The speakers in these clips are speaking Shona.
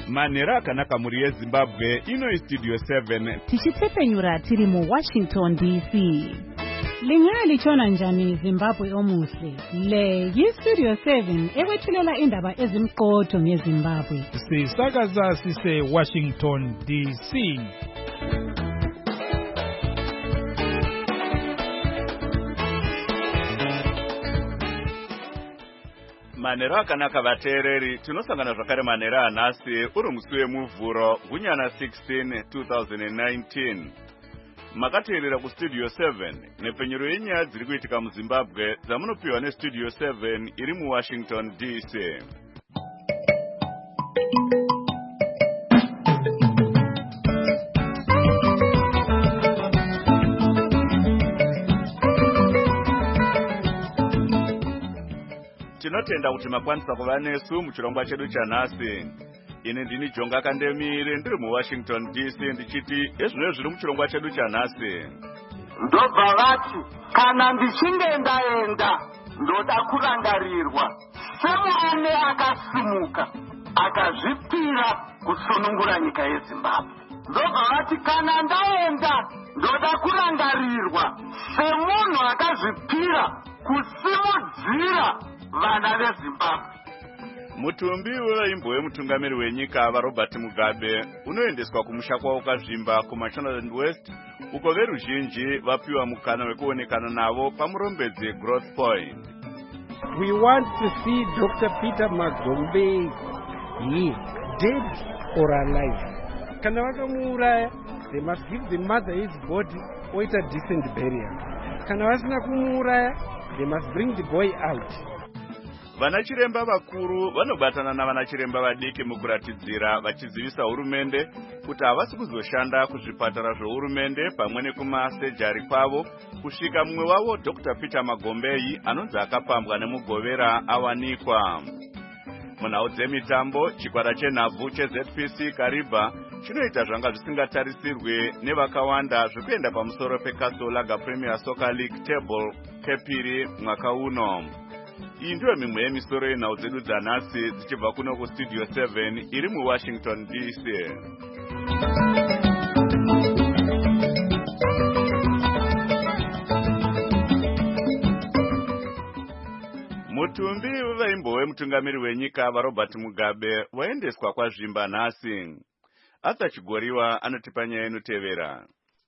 Manera akanaka muri yeZimbabwe ino Studio 7 tichitepenyura tiri mu Washington DC. Lingalichona njani Zimbabwe omuhle. Le Studio 7 ewethulela indaba ezimqotho ngeZimbabwe. Sisakaza sise Washington DC. Manera akanaka vateereri tinosangana zvakare manera anhasi uri musi wemuvhuro gunyana 16 2019. Makateerera kuStudio 7 nepenyero yenyaya dziri kuitika muZimbabwe dzamunopiwa neStudio 7 iri muWashington DC. Tinotenda kuti makwanisa kuva nesu muchirongwa chedu chanhasi. Ini ndini Jonga Kandemire ndiri muWashington DC ndichiti ezvino zviri muchirongwa chedu chanhasi. Ndobva vati kana ndichinge ndaenda ndoda kurangarirwa semurume akasimuka akazvipira kusunungura nyika yeZimbabwe. Ndobva vati kana ndaenda ndoda kurangarirwa semunhu akazvipira kusimudzira vana veZimbabwe. Mutumbi wevaimbo wemutungamiri wenyika vaRobert Mugabe unoendeswa kumusha kwawo ukazvimba kuMashonaland West uko veruzhinji vapiwa mukana wekuonekana navo pamurombedzi Growth Point. We want to see Dr. Peter Magombe here, dead or alive. Kana vakamuuraya, they must give the mother his body or a decent burial. Kana vasina kumuuraya, they must bring the boy out. Vanachiremba vakuru vanobatana navanachiremba vadiki mukuratidzira vachizivisa hurumende kuti havasi kuzoshanda kuzvipatara zvohurumende pamwe nekumasejari kwavo kusvika mumwe wavo Dr. Peter Magombe anonzi akapambwa nemugovera awanikwa. Munhau dzemitambo, chikwata chenhabvu cheZPC Kariba chinoita zvanga zvisingatarisirwe nevakawanda zvekuenda pamusoro peCastle Lager Premier Soccer League table kepiri mwaka uno. Iyi ndiyo mimwe yemisoro yenhau dzedu dzanhasi dzichibva kuno kuStudio 7 iri muWashington DC. Mutumbi wevaimbo wemutungamiri wenyika vaRobert Mugabe waendeswa kwazvimba nhasi. Arthur Chigoriwa anotipa nyaya inotevera.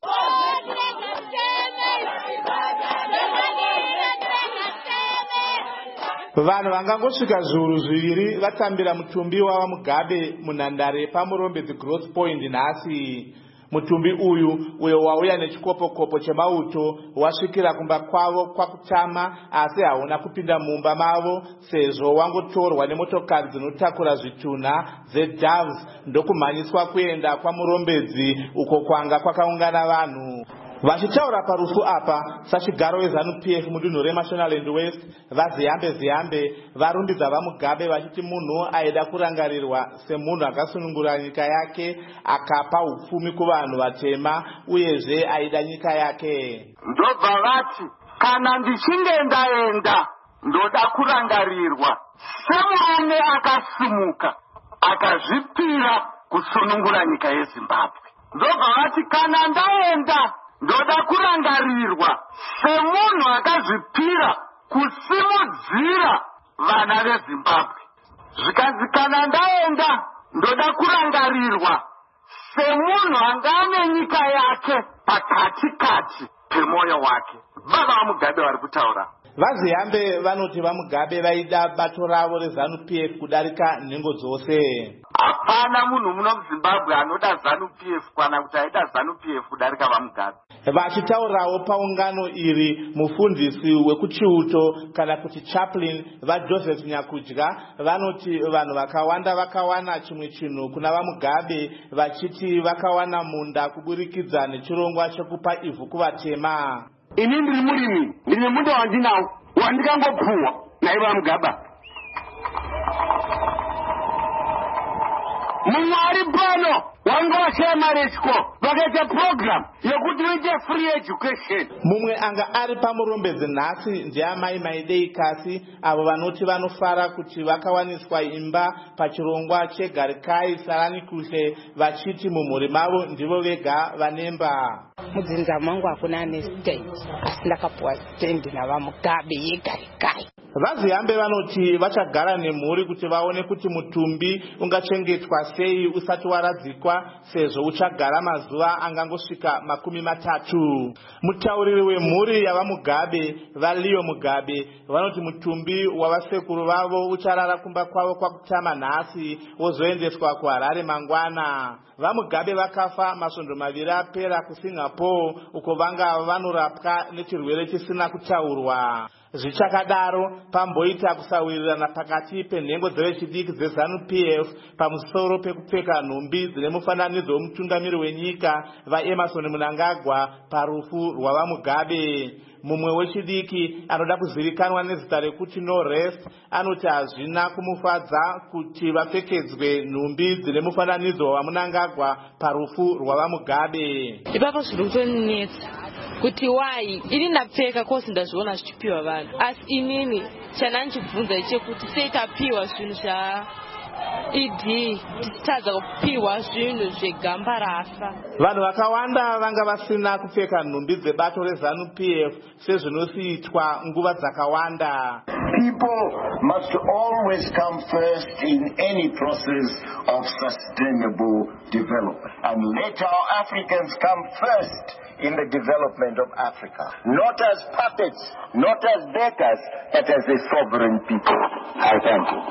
Vanhu vangangosvika zviuru zviviri vatambira mutumbi wava Mugabe munhandare pamurombedzi Growth Point nhasi. Mutumbi uyo wauya nechikopokopo chemauto wasvikira kumba kwavo kwakutama asi hauna kupinda mumba mavo sezvo wangotorwa nemotokari dzinotakura zvitunha dzeDoves ndokumhanyiswa kuenda kwamurombedzi uko kwanga kwakaungana vanhu. Vachitaura parufu apa, sachigaro weZANU-PF mudunhu reMashonaland West, vaziyambe varumbidza vaMugabe vachiti munhu aida kurangarirwa semunhu akasunungura nyika yake, akapa upfumi kuvanhu vatema uyezve aida nyika yake. Ndobva vati kana ndichinge ndaenda ndoda kurangarirwa semurume akasimuka akazvipira kusunungura nyika yeZimbabwe. Ndobva vati kana ndaenda ndoda kurangarirwa semunhu akazvipira kusimudzira vana veZimbabwe. Zvikanzi kana ndaenda ndoda kurangarirwa semunhu angane nyika yake pakatikati pemoyo wake. Baba vaMugabe vari kutaura. Vaziyambe vanoti vaMugabe vaida bato ravo reZANU-PF kudarika nhengo dzose. Hapana munhu muno muZimbabwe anoda ZANU-PF kana kuti aida ZANU-PF kudarika vaMugabe. Vachitaurawo paungano iri mufundisi wekuchiuto kana kuti chaplain vaJoseph Nyakudya vanoti vanhu vakawanda vakawana chimwe chinhu kuna vaMugabe vachiti vakawana munda kuburikidza nechirongwa chekupa ivhu kuvatema. Ini ndiri murimi, ndine munda wandinawo wandikangopuwa naiva Mugabe. Mwari pano wanga washaya mari yechikoro vakaita program yekuti uite free education. mumwe anga ari pamurombedzi nhasi ndiamai maidei kasi avo vanoti vanofara kuti vakawaniswa imba pachirongwa chegarikai sarani kushe vachiti mumhuri mavo ndivo vega vanemba. mudzinza mangu hakuna ane state asi ndakapuwa stendi navamugabe yegarikai. vaziyambe vanoti vachagara nemhuri kuti vaone kuti mutumbi ungachengetwa sei usati waradzikwa sezvo uchagara mazuva angangosvika 30. mutauriri wemhuri yavamugabe valio mugabe vanoti mutumbi wavasekuru vavo ucharara kumba kwavo kwakutama nhasi wozoendeswa kuharare mangwana. vamugabe vakafa masvondo 2 apera kuSingapore uko vanga vanorapwa nechirwere chisina kutaurwa. zvichakadaro pamboita kusawirirana pakati penhengo dzevechidiki dzeZANU-PF pamusoro pekupfeka nhumbi dzine mufananidzo wemutungamiri wenyika vaEmerson Mnangagwa parufu rwavamugabe. mumwe wechidiki anoda kuzivikanwa nezita rekuti No Rest anoti hazvina kumufadza kuti vapfekedzwe nhumbi dzine mufananidzo waMnangagwa parufu rwavamugabe. ipapo zviri kutonetsa kuti wai ini ndapfeka kosi ndazviona zvichipiwa vanhu asi inini chananchibvunza chekuti sei tapiwa zvinhu tisitadza kupiwa zvinhu zvegamba rafa. vanhu vakawanda vanga vasina kupfeka nhumbi dzebato reZANU-PF sezvinosiitwa nguva dzakawanda. People must always come first in any process of sustainable development. And let our Africans come first in the development of Africa. Not as puppets, not as beggars, but as a sovereign people. I thank you.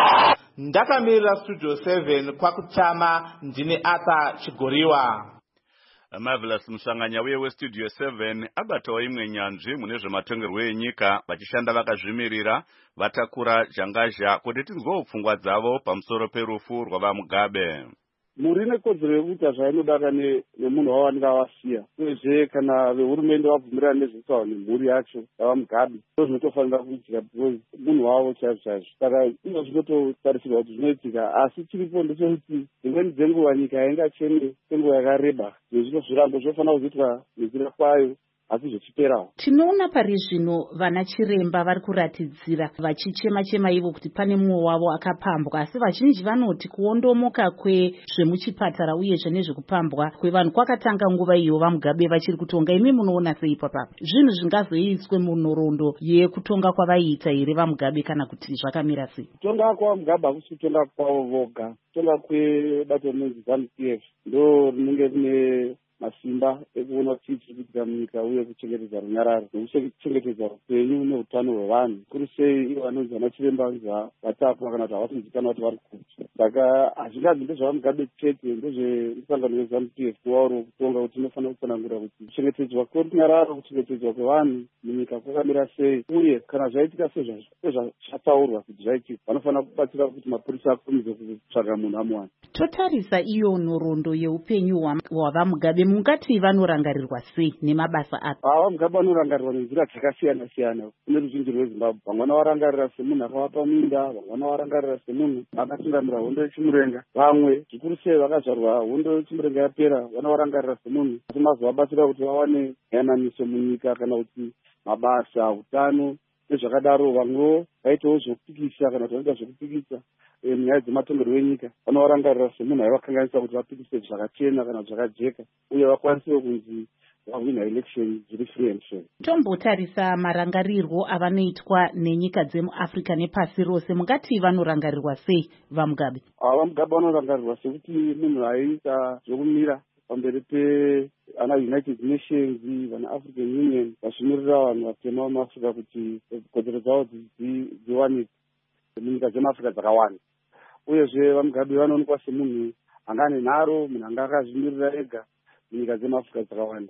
Ndakamirira Studio 7 kwakutama ndine Arthur Chigoriwa. Marvelous musanganya weStudio 7 abatawo imwe nyanzvi mune zvematongerwo enyika vachishanda vakazvimirira vatakura jangazha kuti tinzwewo pfungwa dzavo pamusoro perufu rwavamugabe. Muri nekodzero yekuita zvainodaka nemunhu wavanenge vasiya. Uyezve kana vehurumende vabvumirana nezvitsawa nemhuri yacho yavamugabe ndozvinotofanira kuitika because munhu wavo chaizvo chaizvo. Saka izvo zvinototarisirwa kuti zvinoitika asi chiripo ndechekuti dzimweni dzenguva nyika haingacheme kwenguva yakareba. Zvino zvirambo zvinofanira kuzoitwa nenzira kwayo asi zvichiperawo. Tinoona pari zvino vana chiremba vari kuratidzira vachichema-chema ivo kuti pane mumwe wavo akapambwa, asi vazhinji vanoti kuondomoka kwezvemuchipatara uyezve nezvekupambwa kwevanhu kwakatanga nguva iyo vamugabe vachiri kutonga. Imi munoona sei papapa? Zvinhu zvingazoiswe munhoroondo yekutonga kwavaiita here vamugabe kana kuti zvakamira sei? Kutonga kwavamugabe hakusi kutonga kwavo voga. Kutonga kwebato rinonzi ZANU-PF ndo rinenge rine masimba ekuona kuti chirikuitika munyika uye kuchengetedza runyararo nekuchengetedza upenyu neutano hwevanhu. Kuri sei ivo vanonzi vana chiremba vatapwa kana kuti havatonzikanwa kuti vari kuti. Saka hazvingazi ndezvavamugabe chete, ndezvemusangano weZANU-PF kuvauro kutonga kuti inofanira kutsanangura kuti kuchengetedzwa kwerunyararo, kuchengetedzwa kwevanhu munyika kwakamira sei, uye kana zvaitika sezvataurwa kuti zvaitika vanofanira kubatsira kuti mapurisa akurumidze kutsvaga munhu amuwana. Totarisa iyo nhoroondo yeupenyu hwavamugabe mungati vanorangarirwa sei nemabasa apo? Vamugabe vanorangarirwa nenzira dzakasiyana-siyana kune ruzhinji rweZimbabwe. Vamwe vanovarangarira semunhu akavapa minda, vamwe vanovarangarira semunhu akatungamira hondo yechimurenga, vamwe zvikuru sei vakazvarwa hondo yechimurenga yapera vanovarangarira semunhu asi mazovabatsira kuti vawane yananiso munyika kana kuti mabasa, utano nezvakadaro. Vamwewo vaitawo zvokupikisa kana kuti vanoita zvokupikisa munyaya dzematongerwo enyika vanovarangarira semunhu aivakanganisa kuti vapikise zvakachena kana zvakajeka uye vakwanisewo kunzi vahwina election dziri free and fair. Tombotarisa marangarirwo avanoitwa nenyika dzemuAfrica nepasi rose, mungati vanorangarirwa sei vamugabe? Vamugabe vanorangarirwa sekuti munhu aiita zvokumira pamberi peana United Nations, vana African Union vazvimirira vanhu vatema vemuAfrica kuti kodzero dzavo dziwanikwe munyika dzemuAfrica dzakawanda. Uyezve vamugabe vanoonekwa semunhu anga ane nharo, munhu anga akazvimirira ega munyika dzemuAfrica dzakawanda.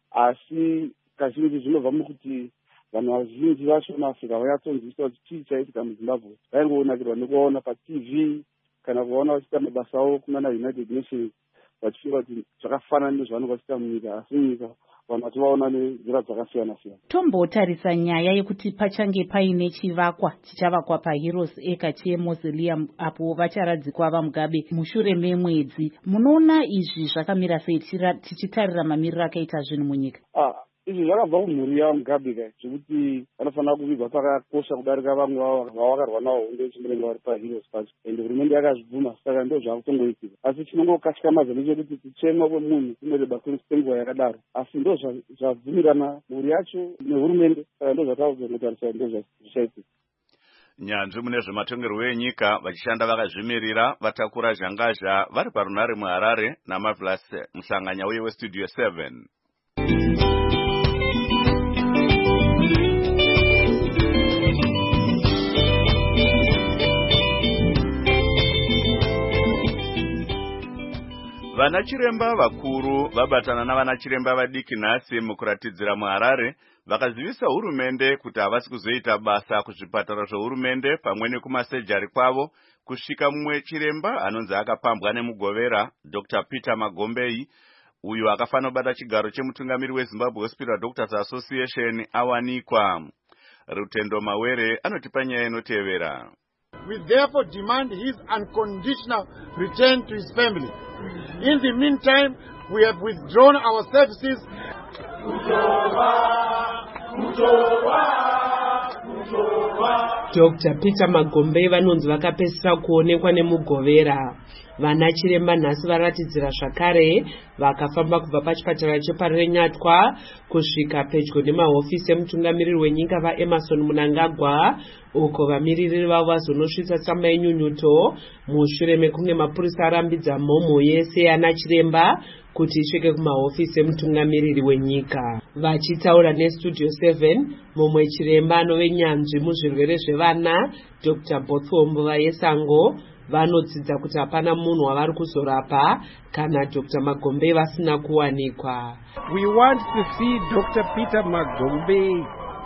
Asi kazhinji zvinobva mukuti vanhu vazhinji vacho muAfrica vanyatsonzwisisa kuti chii chaitika muZimbabwe. Vaingonakirwa nekuvaona paTV kana kuvaona vachiita mabasa avo kunana United Nations vachifunga kuti zvakafanana nezvavanenge vachiita munyika, asi munyika vanhu vachivaona nenzira dzakasiyana siyana. Tombotarisa nyaya yekuti pachange paine chivakwa chichavakwa paHeroes Acre chemausoleum apo vacharadzikwa vaMugabe mushure memwedzi. Munoona izvi zvakamira sei tichitarira mamiriro akaita zvinhu munyika? Izvi zvakabva kumhuri yaMugabe kai, zvekuti vanofanira kuvigwa pakakosha kudarika vamwe vavakarwa navo hondo chimurenga vari paHeroes pacho, ende hurumende yakazvibvuma, saka ndo zvakutongoitika. Asi chinongokatyamadza ndechekuti kuchema kwemunhu kunoreba kwenguva yakadaro, asi ndo zvabvumirana mhuri yacho nehurumende, saka ndo zvatakuzotarisa ndo zvichaitika. Nyanzvi mune zvematongerwo enyika vachishanda vakazvimirira vatakura zhangazha vari parunare muHarare naMarvelous Musanganya uye weStudio 7. Vanachiremba vakuru vabatana navanachiremba vadiki nhasi mukuratidzira muHarare vakazivisa hurumende kuti havasi kuzoita basa kuzvipatara zvehurumende pamwe nekumasejari kwavo kusvika mumwe chiremba anonzi akapambwa nemugovera Dr. Peter Magombei uyu akafanira kubata chigaro chemutungamiri weZimbabwe Hospital Doctors Association awanikwa. Rutendo Mawere anotipa nyaya inotevera. We therefore demand his unconditional return to his family. In the meantime, we have withdrawn our services. Dr. Peter Magombei vanonzi vakapesera kuonekwa nemugovera. Vanachiremba nhasi varatidzira zvakare vakafamba kubva pachipatara cheparenyatwa kusvika pedyo nemahofisi emutungamiriri wenyika vaEmmerson Mnangagwa uko vamiriri vavo vazonosvitsa tsamba yenyunyuto mushure mekunge mapurisa arambidza mhomho yese yanachiremba kuti isvike kumahofisi emutungamiriri wenyika. Vachitaura neStudio 7, mumwe chiremba anove nyanzvi muzvirwere zvevana Dr. Bothombo Vayesango vanodzidza kuti hapana munhu wavari kuzorapa kana Dr. Magombei vasina kuwanikwa. We want to see Dr. Peter Magombei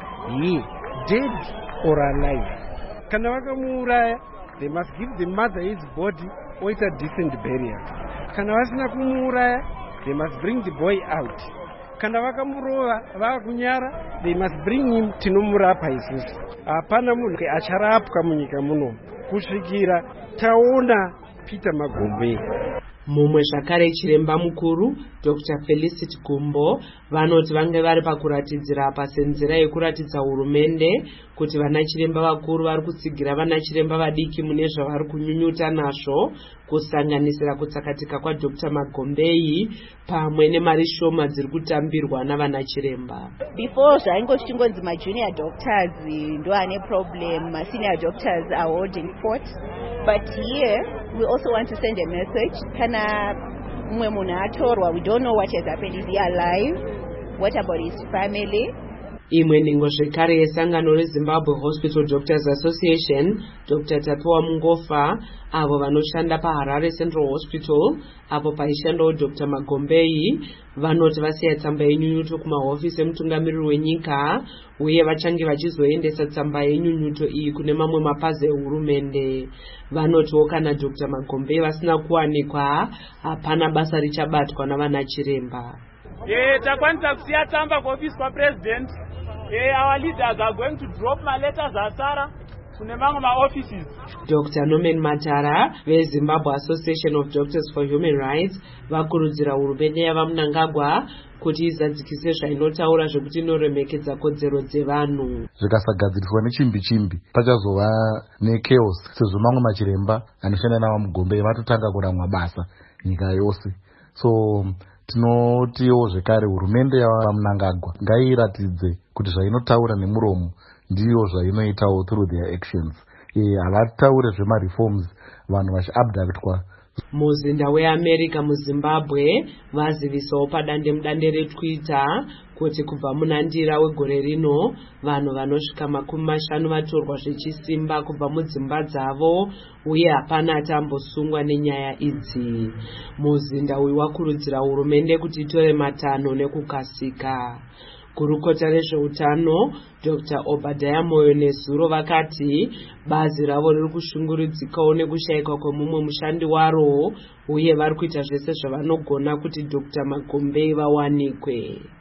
dead or alive. Kana vakamuuraya, they must give the mother his body or it's a decent burial. Kana vasina kumuuraya, they must bring the boy out. Kana vakamurova vakunyara, they must bring him tinomurapa isusu. Hapana munhu acharapwa munyika muno kusvikira taona Peter Magombei. Mumwe zvakare chiremba mukuru Dr. Felicity Gumbo vanoti vange vari pakuratidzira pasenzera yekuratidza hurumende kuti vanachiremba vakuru vari kutsigira vanachiremba vadiki mune zvavari kunyunyuta nazvo kusanganisira kutsakatika kwaDr. Magombei pamwe nemari shoma dziri kutambirwa navanachiremba. Before zvaingoshingonzi majunior doctors ndo ane problem, senior doctors are holding fort, but here we also want to send a message. Kana mwe munhu atorwa, we don't know what has happened. Is he alive? What about his family? Imwe nhengo zvekare yesangano reZimbabwe Hospital Doctors Association Dr. Tapiwa Mungofa avo vanoshanda paHarare Central Hospital apo paishandawo Dr. Magombei vanoti vasiya tsamba yenyunyuto kumahofisi emutungamiriri wenyika uye vachange vachizoendesa tsamba yenyunyuto iyi kune mamwe mapazi ehurumende. Vanotiwo kana Dr. Magombei vasina kuwanikwa hapana basa richabatwa navanachiremba. Takwanisa kusiya tsamba kuofisi kwaPresident. Our leaders are going to drop my letters asara kune mamwe maoffices. Dr. Norman Matara veZimbabwe Association of Doctors for Human Rights vakurudzira hurumende yavaMnangagwa kuti izadzikise zvainotaura zvekuti inoremekedza kodzero dzevanhu. Zvikasagadziriswa nechimbi pachazova nechaos sezvo mamwe machiremba anoshanda navaMugombei vatotanga kuramwa basa nyika yose. So tinotiwo zvekare hurumende yavaMnangagwa ngairatidze kuti zvainotaura nemuromo ndiyo zvainoitawo through their actions. Havataure zvemareforms vanhu vachiabductwa. Muzinda weAmerica muZimbabwe vazivisawo padandemudande reTwitter kuti kubva munandira wegore rino vanhu vanosvika 50 vatorwa zvechisimba kubva mudzimba dzavo uye hapana atambosungwa nenyaya idzi. Muzinda uyu wakurudzira hurumende kuti itore matanho nekukasika. Gurukota rezveutano Dr. Obadiah Moyo nezuro vakati bazi ravo riri kushungurudzikawo nekushayikwa kwemumwe mushandi waro uye vari kuita zvese zvavanogona kuti Dr. Magombei vawanikwe.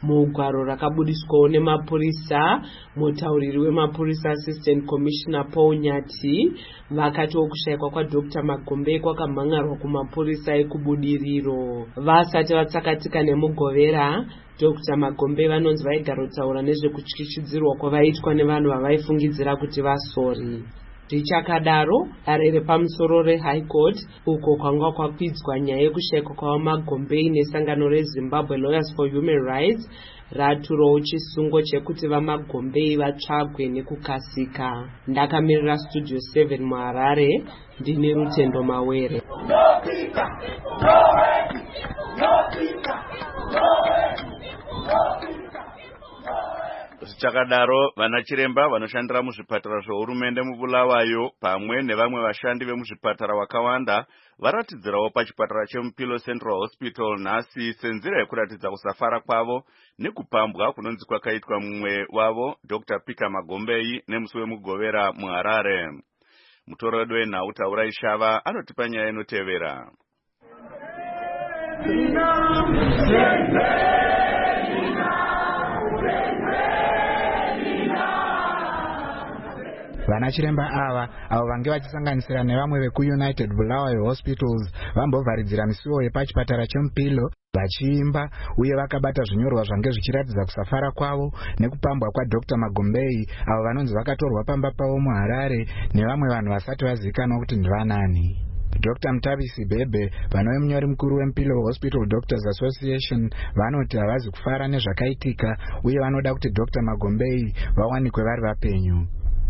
Mugwaro rakabudiswawo nemapurisa, mutauriri wemapurisa Assistant Commissioner Paul Nyati vakatiwo kushayikwa kwaDr Magombe kwakamhangarwa kumapurisa ekubudiriro. Vasati vatsakatika nemugovera, Dr Magombe vanonzi vaigara kutaura nezvekutyichidzirwa kwavaitwa nevanhu vavaifungidzira kuti vasori. Zvichakadaro, arere pamusoro reHigh Court uko kwanga kwakwidzwa nyaya yekushayikwa kwavaMagombe nesangano reZimbabwe Lawyers for Human Rights raturawo chisungo chekuti vaMagombe vatsvagwe nekukasika. Ndakamirira Studio 7 muHarare, ndine Rutendo Mawere. Zvichakadaro, vanachiremba vanoshandira muzvipatara zvehurumende muBulawayo pamwe nevamwe vashandi vemuzvipatara vakawanda varatidzirawo pachipatara cheMupilo Central Hospital nhasi senzira yekuratidza kusafara kwavo nekupambwa kunonzi kwakaitwa mumwe wavo Dr Peter Magombe nemusi wemugovera muHarare. Mutoredo wenhau Taurai Shava anotipa nyaya inotevera. Vanachiremba avo vange vachisanganisira nevamwe vekuUnited Bulawayo Hospitals vambovharidzira misuwo yepachipatara cheMupilo vachiimba uye vakabata zvinyorwa zvange zvichiratidza kusafara kwavo nekupambwa kwaDr Magombe avo vanonzi vakatorwa pamba pavo muHarare nevamwe vanhu vasati vazivikanwa kuti ndivanani. Dr Mutavisi Bebe, vanove munyori mukuru weMupilo Hospital Doctors Association, vanoti havazi kufara nezvakaitika uye vanoda kuti Dr Magombe vawanikwe vari vapenyu.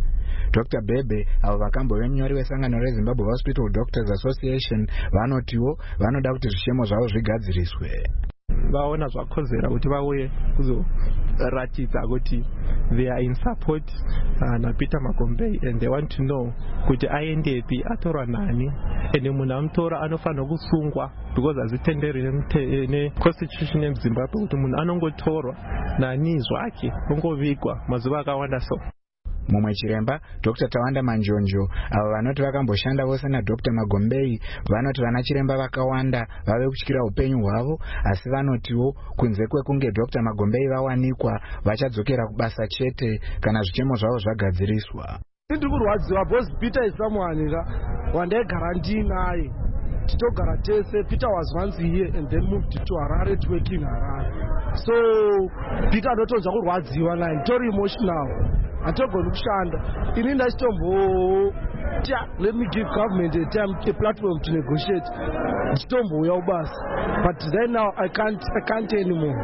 Dr Bebe, avo vakambove munyori wesangano reZimbabwe Hospital Doctors Association, vanotiwo vanoda kuti zvishemo zvavo zvigadziriswe. Vaona zvakozera kuti vauye kuzoratidza kuti they are in support naPeter Magombe and they want to know kuti aendepi, atorwa nani, ende munhu amutora anofanira kusungwa because hazvitenderi neconstitution yeZimbabwe kuti munhu anongotorwa nani zvake ongovigwa mazuva akawanda so. Mumwe chiremba Dr Tawanda Manjonjo, avo vanoti vakamboshanda vose naDr Magombe, vanoti vanachiremba vakawanda vave kutyira upenyu hwavo, asi vanotiwo kunze kwekunge Dr Magombe vawanikwa vachadzokera kubasa chete kana zvichemo zvavo zvagadziriswa. Ndiri kurwadziwa because Peter is someone wandaigara ndinaye, titogara tese. Peter was once here and then moved to Harare to work in Harare. So Peter anotonzwa kurwadziwa naye, nditori emotional. Atogona kushanda. Ini ndachitombo let me give government a platform to negotiate. Ndichitombo ubasa. But right now I can't anymore.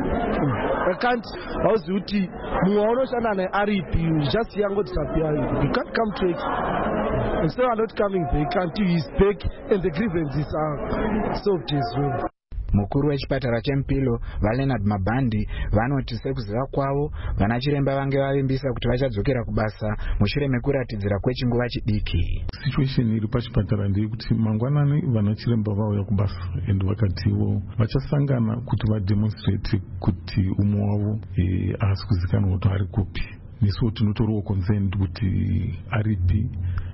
I can't. Hauzi kuti mumwe unoshanda naRP, you just yango disappear. You can't come to it. Instead of not coming back until he's back and the grievances are solved as well. Mukuru wechipatara cheMupilo Valenard Mabandi vanoti sekuziva kwavo vanachiremba vange vavimbisa kuti vachadzokera kubasa mushure mekuratidzira kwechinguva chidiki. Situation iri pachipatara ndeyekuti mangwanani vanachiremba vauya kubasa and vakatiwo vachasangana kuti vademonstrate kuti umwe wavo haasi kuzikanwa kuti ari kupi. Nesuwo tinotoriwo concerned kuti aripi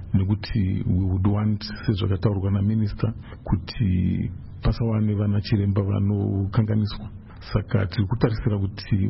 nekuti we would want sezvakataurwa naminister kuti pasawane vanachiremba vanokanganiswa. Saka tiri kutarisira kuti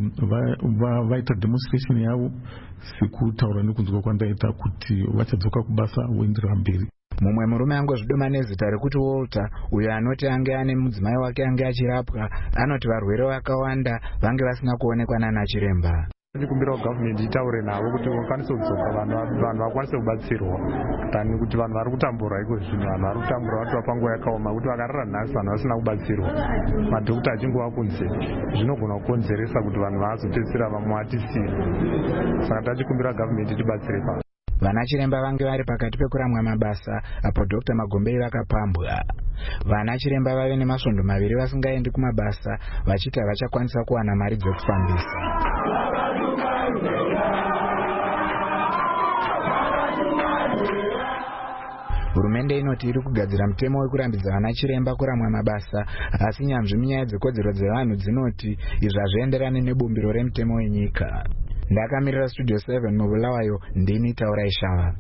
vaita demonstration yavo sekutaura nekunzwa kwandaita kuti vachadzoka kubasa voendera mberi. Mumwe murume angozvidoma nezita rekuti Walter, uyo anoti ange ane mudzimai wake ange achirapwa, anoti varwere vakawanda vange vasina kuonekwa nanachiremba. Ndikumbira government itaure navo kuti vakwanise kudzoka vanhu vakwanise kubatsirwa tani kuti vanhu vari kutambura iko zvino vanhu vari kutambura vati vapanguva yakaoma kuti vakarara nhasi vanhu vasina kubatsirwa madhokota achingova kunze zvinogona kukonzeresa kuti vanhu vaazopedzisira vamwe vatisiya. Saka tachikumbira government itibatsire pa vanachiremba vange vari pakati pekuramwa mabasa apo Dr Magombe vakapambwa. Vanachiremba vave nemasvondo maviri vasingaendi kumabasa vachiti havachakwanisa kuwana mari dzekufambisa. Hurumende inoti iri kugadzira mutemo wekurambidza vanachiremba kuramwa mabasa, asi nyanzvi munyaya dzekodzero dzevanhu dzinoti izvi hazvienderane nebumbiro remutemo wenyika. Ndakamirira Studio 7 muBulawayo, ndini Taurai Shava.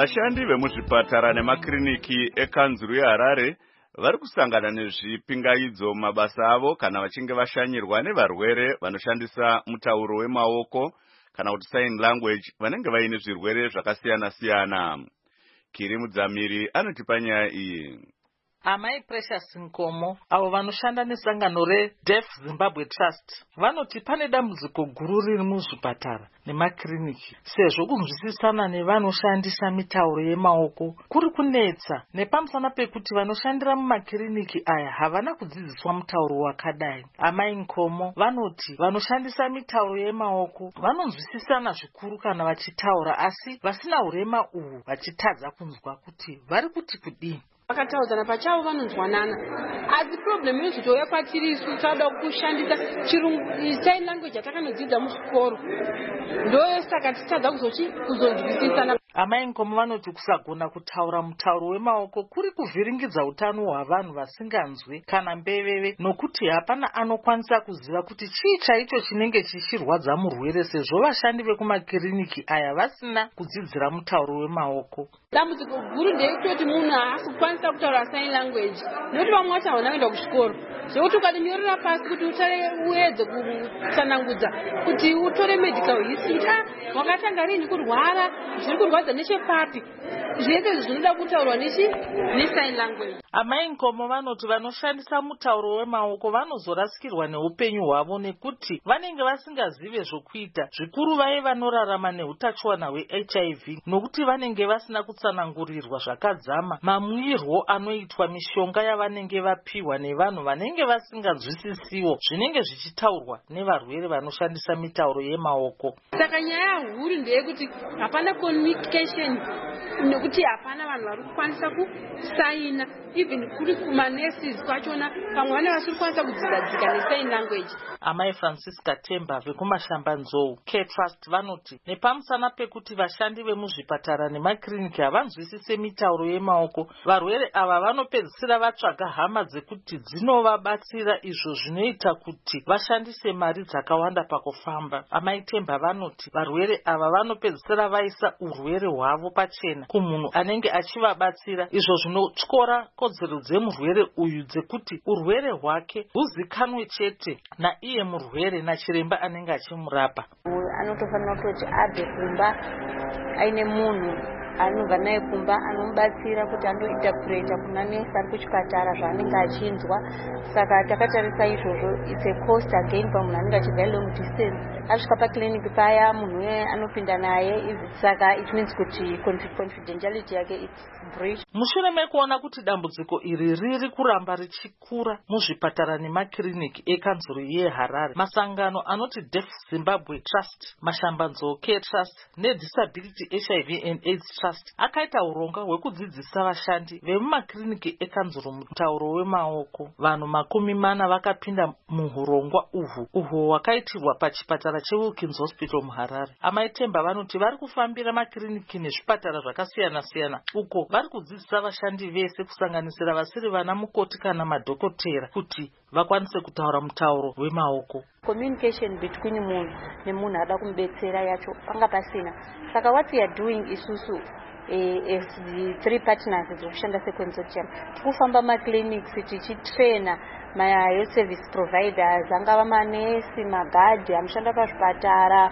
Vashandi vemuzvipatara nemakiriniki ekanzuru yeHarare vari kusangana nezvipingaidzo mabasa avo kana vachinge vashanyirwa nevarwere vanoshandisa mutauro wemaoko kana kuti sign language vanenge vaine zvirwere zvakasiyana-siyana. Kiri Mudzamiri anotipa nyaya iyi. Amai Precious Nkomo avo vanoshanda nesangano reDeaf Zimbabwe Trust vanoti pane dambudziko guru riri muzvipatara nemakiriniki sezvo kunzwisisana nevanoshandisa mitauro yemaoko kuri kunetsa nepamusana pekuti vanoshandira mumakiriniki aya havana kudzidziswa mutauro wakadai. Amai Nkomo vanoti vanoshandisa mitauro yemaoko vanonzwisisana zvikuru kana vachitaura, asi vasina urema uhu vachitadza kunzwa kuti vari kuti kudii. Vakataudzana pachavo vanonzwanana, asi problem yozvitouya kwatiri isu tauda kushandisa chirungu sign language yatakanodzidza muzvikoro, ndo saka tichitadza kuzonzwisisana. Amai Nkomo vanoti kusagona kutaura mutauro wemaoko kuri kuvhiringidza utano hwavanhu vasinganzwi kana mbeveve, nokuti hapana anokwanisa kuziva kuti chii chaicho chinenge chichirwadza murwere sezvo vashandi vekumakiriniki aya vasina kudzidzira mutauro wemaoko. Dambudziko guru nderekutoti munhu haasi kukwanisa kutaura sign language, nokuti vamwe vacho havana kuenda kuchikoro, zvekuti ukatinyorera pasi kuti uedze kutsanangudza kuti utore medical history, wakatanga rini kurwara, zviri kurwadza nechepapi, zvese zvinoda kutaurwa nesign language. Amai Nkomo vanoti vanoshandisa mutauro wemaoko vanozorasikirwa neupenyu hwavo nekuti vanenge vasingazive zvokuita, zvikuru vaye vanorarama neutachiwana hweHIV, nokuti vanenge vasina kutsanangurirwa zvakadzama mamwirwo anoitwa mishonga yavanenge vapiwa nevanhu vanenge vasinganzwisisiwo zvinenge zvichitaurwa nevarwere vanoshandisa mitauro yemaoko. Saka nyaya huru ndeyekuti hapana communication, nekuti hapana vanhu vari kukwanisa kusaina, even kuri kumanurses kwachona pamwe vane vasiri kukwanisa kudzikadzika nesign language. Amai Francisca Temba vekumashambanzou K-Trust vanoti nepamusana pekuti vashandi vemuzvipatara nemakiriniki havanzwisise mitauro yemaoko, varwere ava vanopedzisira vatsvaga hama dzekuti dzinovabatsira, izvo zvinoita kuti vashandise mari dzakawanda pakufamba. Amai Temba vanoti varwere ava vanopedzisira vaisa urwere hwavo pachena kumunhu anenge achivabatsira, izvo zvinotyora kodzero dzemurwere uyu dzekuti urwere hwake huzikanwe chete naiye murwere nachiremba anenge achimurapa. Anotofanira kuti abve kumba aine munhu anobva naye kumba anomubatsira kuti andointerpreta kuna nesi ari kuchipatara zvaanenge achinzwa. Saka takatarisa izvozvo, it's a cost again pamunhu anenge achigara long distance, asvika pakiliniki paya munhu uye anopinda naye, saka it means kuti confidentiality yake it's breach. Mushure mekuona kuti dambudziko iri riri kuramba richikura muzvipatara nemakiriniki ekanzuru yeHarare, masangano anoti Deaf Zimbabwe Trust, Mashambanzou K-Trust neDisability HIV and AIDS Trust akaita uronga hwekudzidzisa vashandi vemumakiriniki ekanzuru mutauro wemaoko. Vanhu 40 vakapinda muhurongwa uhwo hwakaitirwa pachipatara cheWilkins Hospital muHarare. Amai Temba vanoti vari kufambira makiriniki nezvipatara zvakasiyana-siyana uko vari kudzidzisa vashandi vese kusanganisira vasiri vana mukoti kana madhokotera kuti vakwanise kutaura mutauro wemaoko. Communication between munhu nemunhu ada kumubetsera yacho panga pasina. Saka what we are doing isusu as the 3 partners dzokushanda seconsortium, tikufamba maclinics tichitraina ma-health service providers, angava manesi, magadhi anoshanda pazvipatara,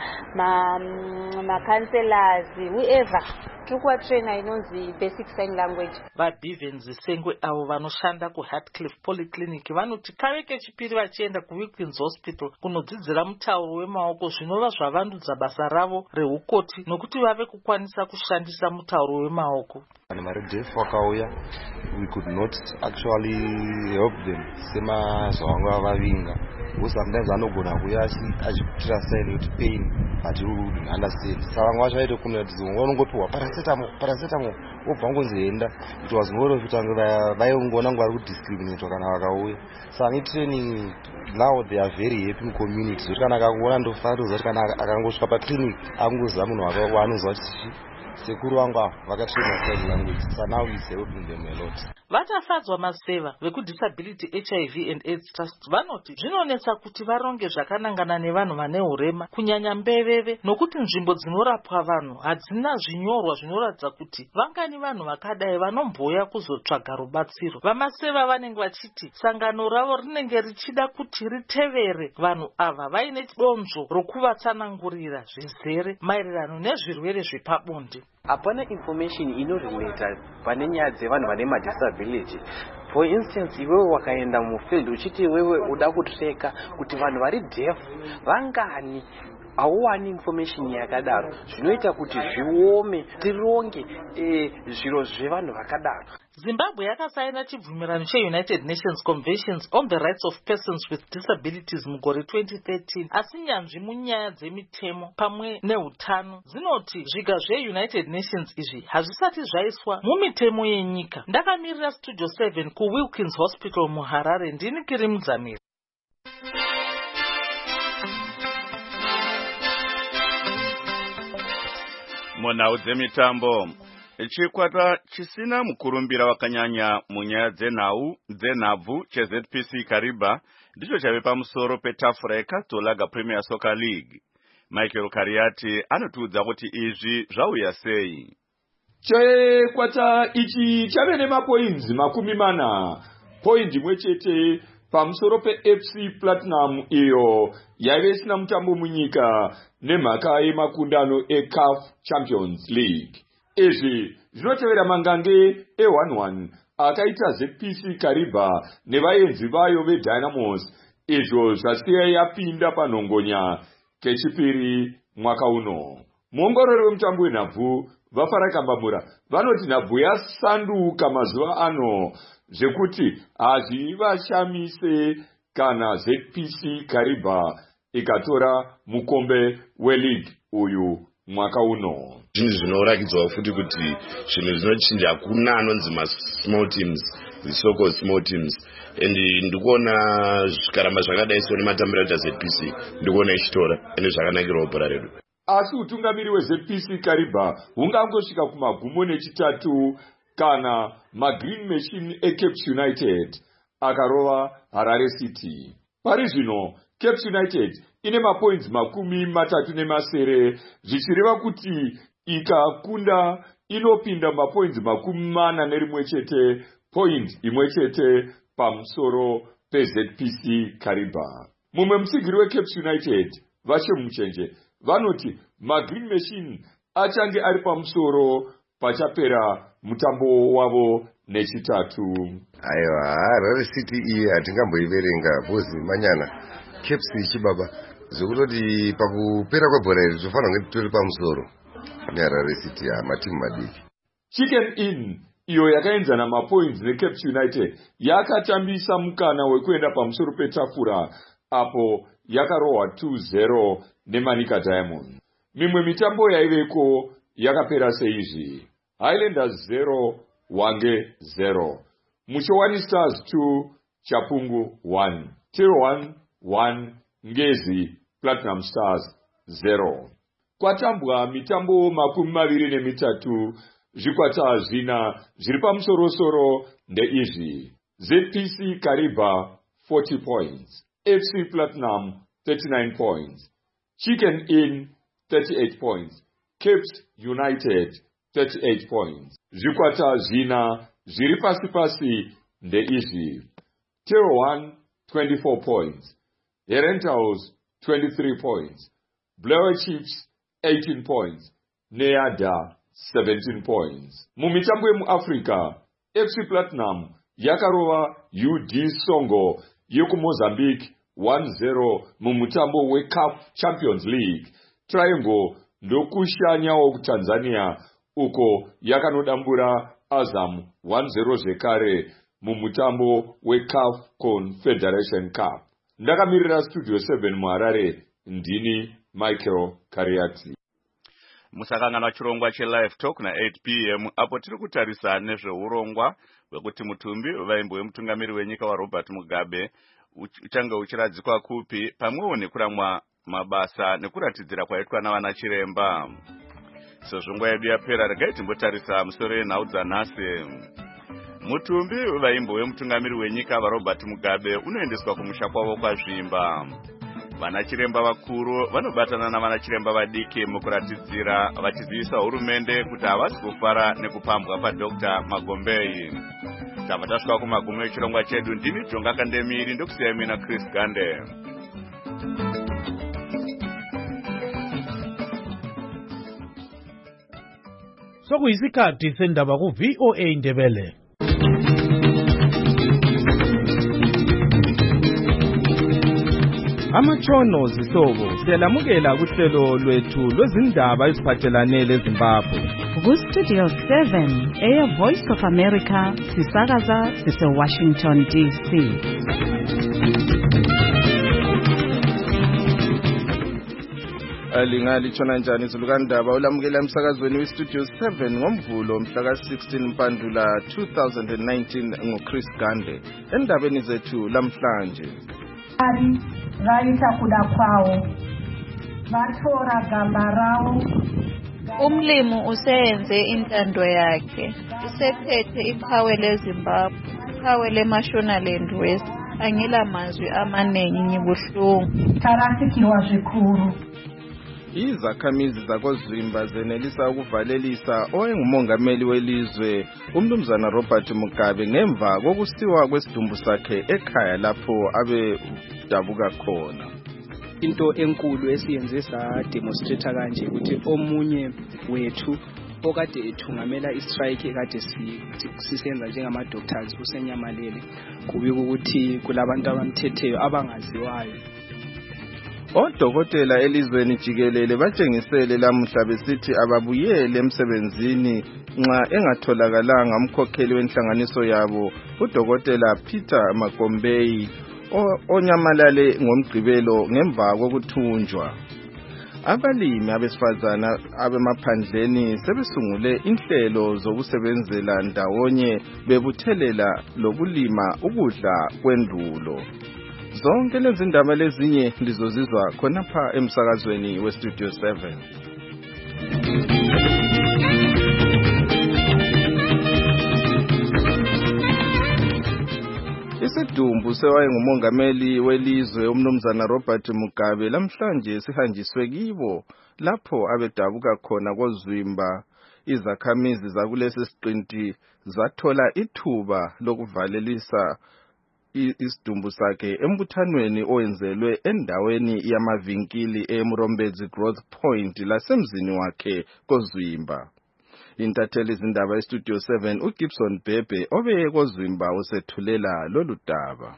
ma-counselors, whoever, tiri kuvatraina inonzi basic sign language. VaBivens Sengwe avo vanoshanda kuHartcliffe Polyclinic vanoti kave kechipiri vachienda kuWilkins Hospital kunodzidzira mutauro wemaoko zvinova zvavandudza basa ravo reukoti nokuti vave kukwanisa kushandisa mutauro wemaoko. Vanhu variDeaf vakauya, we could not actually help them semazvavanga vavinga, because sometimes anogona kuuya achitira sign kuti pain but you understand. Saka vamwe vacho vaite kumira kuti unongopiwa paracetamol wobva ngonzi enda. It was more of kuti vaingoona ngo vari kudiscriminatwa kana vakauya. Saka netraining now they are very happy mucommunity, zvokuti kana akangoona ndofanira kuziva kuti kana akangosvika paclinic akungoziva munhu waanozwa kuti sekuru vangu ava vakatraina sign language, so now is helping them a lot. Vatafadzwa Maseva vekudisability HIV and AIDS Trust vanoti zvinonetsa kuti varonge zvakanangana nevanhu vane urema kunyanya mbeveve, nokuti nzvimbo dzinorapwa vanhu hadzina zvinyorwa zvinoratidza kuti vangani vanhu vakadai vanombouya kuzotsvaga rubatsiro. VaMaseva vanenge vachiti sangano ravo rinenge richida kuti ritevere vanhu ava vaine donzvo rokuvatsanangurira zvizere maererano nezvirwere zvepabonde. Hapana information inorelata pane nyaya dzevanhu vane madisability. For instance, iwewe wakaenda mufield uchiti iwewe uda kutreka kuti vanhu vari deaf vangani, hauwani information yakadaro. Zvinoita kuti zviome tironge zviro zvevanhu vakadaro. Zimbabwe yakasaina chibvumirano cheUnited Nations Conventions on the Rights of Persons with Disabilities mugore 2013, asi nyanzvi munyaya dzemitemo pamwe neutano dzinoti zviga zveUnited Nations izvi hazvisati zvaiswa mumitemo yenyika. Ndakamirira Studio 7 kuWilkins Hospital muHarare, ndini Kiri Mudzamiri. Munhau dzemitambo, chikwata chisina mukurumbira wakanyanya munyaya dzenhabvu cheZPC Kariba ndicho chave pamusoro petafura yekatolaga Premier Soccer League. Michael Kariati anotiudza kuti izvi zvauya sei. Chikwata ichi chave nemapoints 40, point imwe chete pamusoro peFC Platinum iyo yaive isina mutambo munyika nemhaka yemakundano eCAF Champions League. Izvi zvinotevera mangange e1-1 akaita ZPC Kariba nevaenzi vayo veDynamos, izvo zvasiya yapinda panhongonya kechipiri mwaka uno. Muongorori wemutambo wenhabvu vaFarakambamura vanoti nhabvu yasanduka mazuva ano zvekuti hazvivashamise kana ZPC Kariba ikatora mukombe weleague uyu mwaka uno. Zvinhu zvinoratidzawo futi kuti zvinhu zvinochinja, hakuna anonzi small teams, the so-called small teams, and ndikuona zvikaramba zvakadai so nematambiro aita ZPC ndikuona ichitora ende zvakanakirawo bhora redu. Asi utungamiri weZPC Kariba hungangosvika kumagumo nechitatu kana magreen machine eCape United akarova Harare City. Pari zvino Cape United ine mapoints 37 zvichireva kuti ikakunda inopinda mapoints 41 chete, point imwe chete pamusoro peZPC Kariba. Mumwe musigiri weCape United Vashemumuchenje vanoti magreen machine achange ari pamusoro pachapera mutambo wavo nechitatu. Aiwa, Harare City iyi hatingamboiverenga bozi manyana Cape chibaba zvekutoti pakupera kwebhora iri tofanira kunge titori pamusoro neHarare City matimu madiki. Chicken Inn iyo yakaenzana mapoints neCape United yakatambisa mukana wekuenda pamusoro petafura apo yakarohwa 2-0 neManika Diamond. Mimwe mitambo yaiveko yakapera seizvi: Highlanders 0 Hwange 0, Mushowani Stars 2 Chapungu 1, Till 1 Ngezi Platinum Stars 0. Kwatambwa mitambo 23, zvikwata zvina zviri pamusorosoro ndeizvi: ZPC Kariba 40 points, FC Platinum 39 points, Chicken Inn 38 points, Cape United 38 points. Zvikwata zvina zviri pasi ndeizvi: Till 1 24 points, Herentals 23 points, Blair Chiefs 18 points, Neada 17 points. Mumitambo yemuAfrica, FC Platinum yakarova UD Songo yekuMozambique 1-0 mumutambo weCAF Champions League. Triangle ndokushanyawo kuTanzania uko yakanodambura Azam 1-0 zvekare mumutambo weCAF Confederation Cup. Ndakamirira Studio 7 muHarare, ndini Michael Kariati. Musakanganwa chirongwa cheLive Talk na 8 p.m. apo tiri kutarisa nezveurongwa hwekuti mutumbi vaimbo wemutungamiri wenyika waRobert Mugabe uchanga uchiradzikwa kupi, pamwewo nekuramwa mabasa nekuratidzira kwaitwa navana chiremba. sezvo nguva yedu yapera regai timbotarisa musoro yenhau dzanhasi. Mutumbi wevaimbo wemutungamiri wenyika vaRobert Mugabe unoendeswa kumusha kwavo kwazvimba. Vanachiremba vakuru vanobatana navanachiremba vadiki mukuratidzira vachizivisa hurumende kuti havasi kufara nekupambwa paDr. Magombei. Tabva tasvika kumagumo echirongwa chedu. Ndini Jonga Kandemiri ndokusiyai mina Chris Gande. Sokuyisikhathi sendaba ku VOA Ndebele. Amatshono zihlobo siyalamukela kuhlelo lwethu lwezindaba eziphathelane leZimbabwe. Ku-Studio 7 Air Voice of America sisakaza sise-Washington DC. Lingalitshona njani izulukandaba olamukela emsakazweni weStudio 7 ngomvulo mhla ka-16 Mpandula 2019 ngoChris Gande. Endabeni zethu lamhlanje. Vaita kuda kwawo vatora gamba rawo. Umlimu useyenze intando yakhe, usephethe iqhawe leZimbabwe, iqhawe leMashonaland West. Angila mazwi amanengi ngibuhlungu. Tarafikirwa zvikuru. Izakhamizi zakoZimba zenelisa ukuvalelisa oyengumongameli welizwe umnumzana Robert Mugabe ngemva kokusiwa kwesidumbu sakhe ekhaya lapho abe dabuka khona. Into enkulu esiyenze sademonstrate kanje ukuthi omunye wethu okade ethungamela istrike ekade sisenza njengama doctors usenyamalele kubika ukuthi kulabantu abamthetheyo abangaziwayo. Odokotela elizweni jikelele batshengisele lamuhla besithi ababuyele emsebenzini nxa engatholakalanga umkhokheli wenhlanganiso yabo uDokotela Peter Magombei onyamalale ngomgqibelo ngemva kokuthunjwa. Abalimi abesifazana abemaphandleni sebesungule inhlelo zokusebenzela ndawonye bebuthelela lokulima ukudla kwendulo. Zonke lezi ndaba lezinye lizozizwa khonapha emsakazweni weStudio 7. Isidumbu sewayengumongameli welizwe umnumzana Robert Mugabe lamhlanje sihanjiswe kibo lapho abedabuka khona koZimba. Izakhamizi zakulesi siqinti zathola ithuba lokuvalelisa isidumbu sakhe embuthanweni owenzelwe endaweni yamavinkili eMurombezi Growth Point lasemzini wakhe koZimba. Intatheli izindaba eStudio 7 uGibson Bebe obeye koZimba usethulela lolu daba.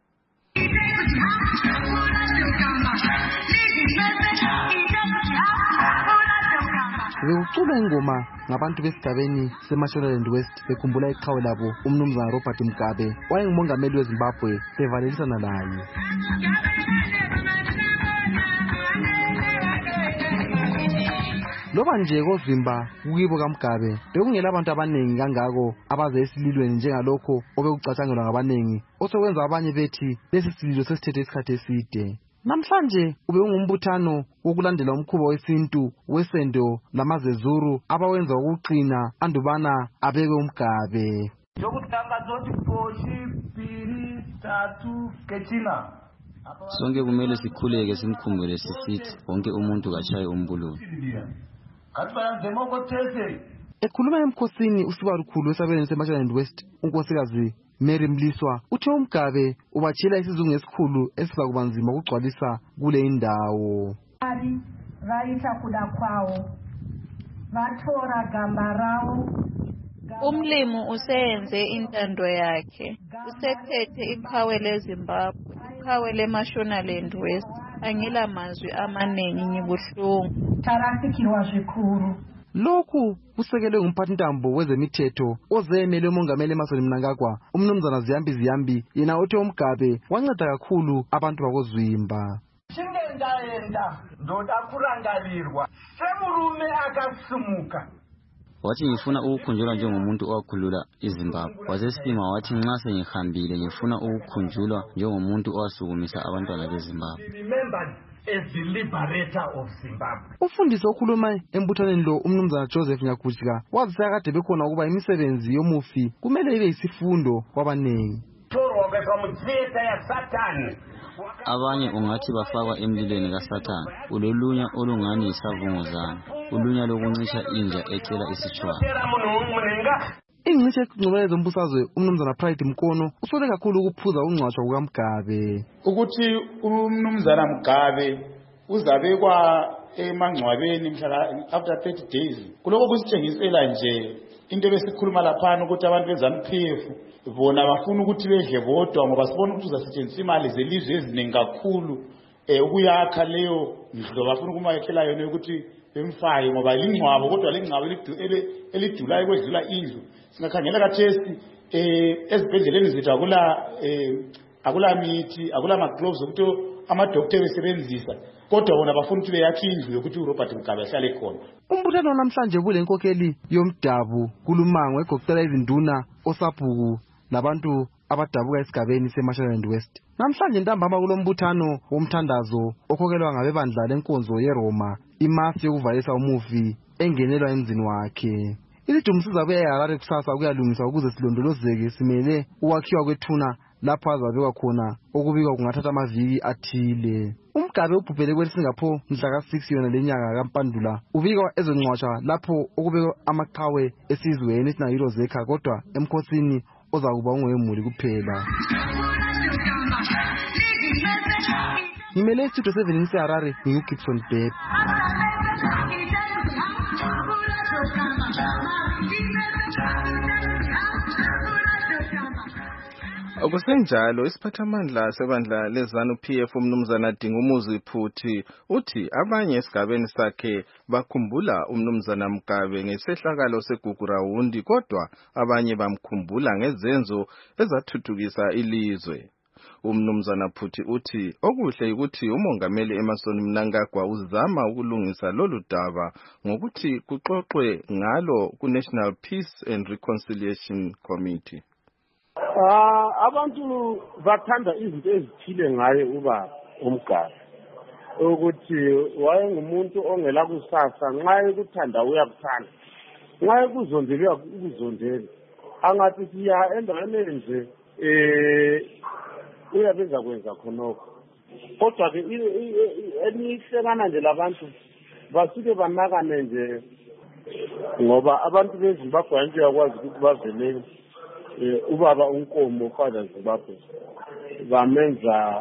Bekuculwa ingoma ngabantu besigabeni seMashonaland West bekhumbula iqhawe labo umnumzana Robert Mugabe wayengumongameli weZimbabwe bevalelisana laye. Loba nje koZimba kukibo kaMugabe bekungela abantu abanengi kangako abaze esililweni njengalokho obekucatshangelwa ngabanengi osokwenza abanye bethi lesi sililo sesithethe isikhathi eside. Namhlanje ube ungumbuthano wokulandela umkhuba wesintu wesendo lamazezuru abawenza ukuqina andubana abekwe uMugabe. Sonke kumele sikhuleke simkhumbule sisithi wonke umuntu kashaye umbululu. Ekhuluma emkhosini usibalukhulu wesabelweni seMashonaland West unkosikazi Mary Mliswa uthe uMugabe ubatshela isizungu esikhulu esizakuba nzima ukugcwalisa kule indawo. Vaita kuda kwawo vatora gamba rawo. Umlimu useyenze intando yakhe, usephethe iqhawe leZimbabwe, iqhawe leMashonaland West. Angila mazwi amanengi ngibuhlungu. Tarafikirwa zvikuru. Lokhu kusekelwe ngumphathintambo wezemithetho ozemele umongameli Emmerson Mnangagwa umnumzana Ziyambi yena othe uMugabe wanceda kakhulu abantu bakoZimba. Singendaenda ndoda kurangarirwa semurume akasimuka. Wathi ngifuna ukukhunjulwa njengomuntu owakhulula iZimbabwe. Wasesima wathi nxa sengihambile ngifuna ukukhunjulwa njengomuntu owasukumisa abantwana beZimbabwe. as the liberator of Zimbabwe. Ufundisi okhuluma embuthaneni lo umnumzana Joseph Nyagujika wazise akade bekhona ukuba imisebenzi yomufi kumele ibe yisifundo kwabanengi. Abanye ungathi bafakwa emlilweni kaSathane, ulolunya olungani yisavunguzana, ulunya lokuncisha inja ecela isitshwala. Ingcishe eqhubeka zombusazwe umnumzana Pride Mkono usole kakhulu ukuphuza ungcwatshwa kukaMgabe. Ukuthi umnumzana Mgabe uzabekwa emangcwabeni mhla after 30 days. Kuloko kusitshengisela nje into besikhuluma lapha ukuthi abantu bezaMPF bona bafuna ukuthi bedle bodwa ngoba sibona ukuthi uzasetshenziswa imali zelizwe eziningi kakhulu ukuyakha leyo ndlo bafuna ukumakhela yona ukuthi bemfaye ngoba lingcwabo kodwa lengcwabo elidulayo kwedlula indlu. Singakhangela kathesi ezibhedleleni zethu akula mithi akula amagloves ukuthi amadokotela besebenzisa kodwa bona bafuna ukuthi beyakhe indlu yokuthi uRobert Mugabe ahlale khona. Umbuthano namhlanje kule nkokheli yomdabu kulumango egoqela izinduna osabhuku labantu abadabuka esigabeni seMashonaland West. Namhlanje ntambama kulombuthano womthandazo okhokelwa ngabebandla lenkonzo yeRoma imasi yokuvalisa umufi engenelwa emzini wakhe. Ilidumbu sizabuya eHarare kusasa kuyalungiswa ukuze silondolozeke simele ukwakhiwa kwethuna lapho azabekwa khona okubikwa kungathatha amaviki athile. Umgabe ubhubhele kweSingapore mhla ka-6 yona lenyanga kaMpandula ubikwa ezongcwatshwa lapho okubekwa amaqhawe esizweni esinayo Zekha kodwa emkhosini ozakuba ungwemuli kuphela. Ngimele Studio 7 ngiseHarare nginguGibson Deb. Okusenjalo isiphathamandla sebandla leZANU-PF umnumzana Dingumuzi Phuthi uthi abanye esigabeni sakhe bakhumbula umnumzana Mugabe ngesehlakalo segugurawundi kodwa abanye bamkhumbula ngezenzo ezathuthukisa ilizwe. Umnumzana Phuthi uthi okuhle ukuthi umongameli Emmerson Mnangagwa uzama ukulungisa lolu daba ngokuthi kuxoxwe ngalo ku-National Peace and Reconciliation Committee. Abantu bathanda izinto ezithile ngaye ubaba uMgabe ukuthi wayengumuntu ongela kusasa nxa ekuthanda uyakuthanda nxa ekuzondela ukuzondela angathi siya endaweni nje uyabenza kwenza khonokho kodwa ke enihlekana nje labantu basuke banakane nje ngoba abantu beZimbabwe nje yakwazi ukuthi bavelele ubaba uNkomo Father Zimbabwe bamenza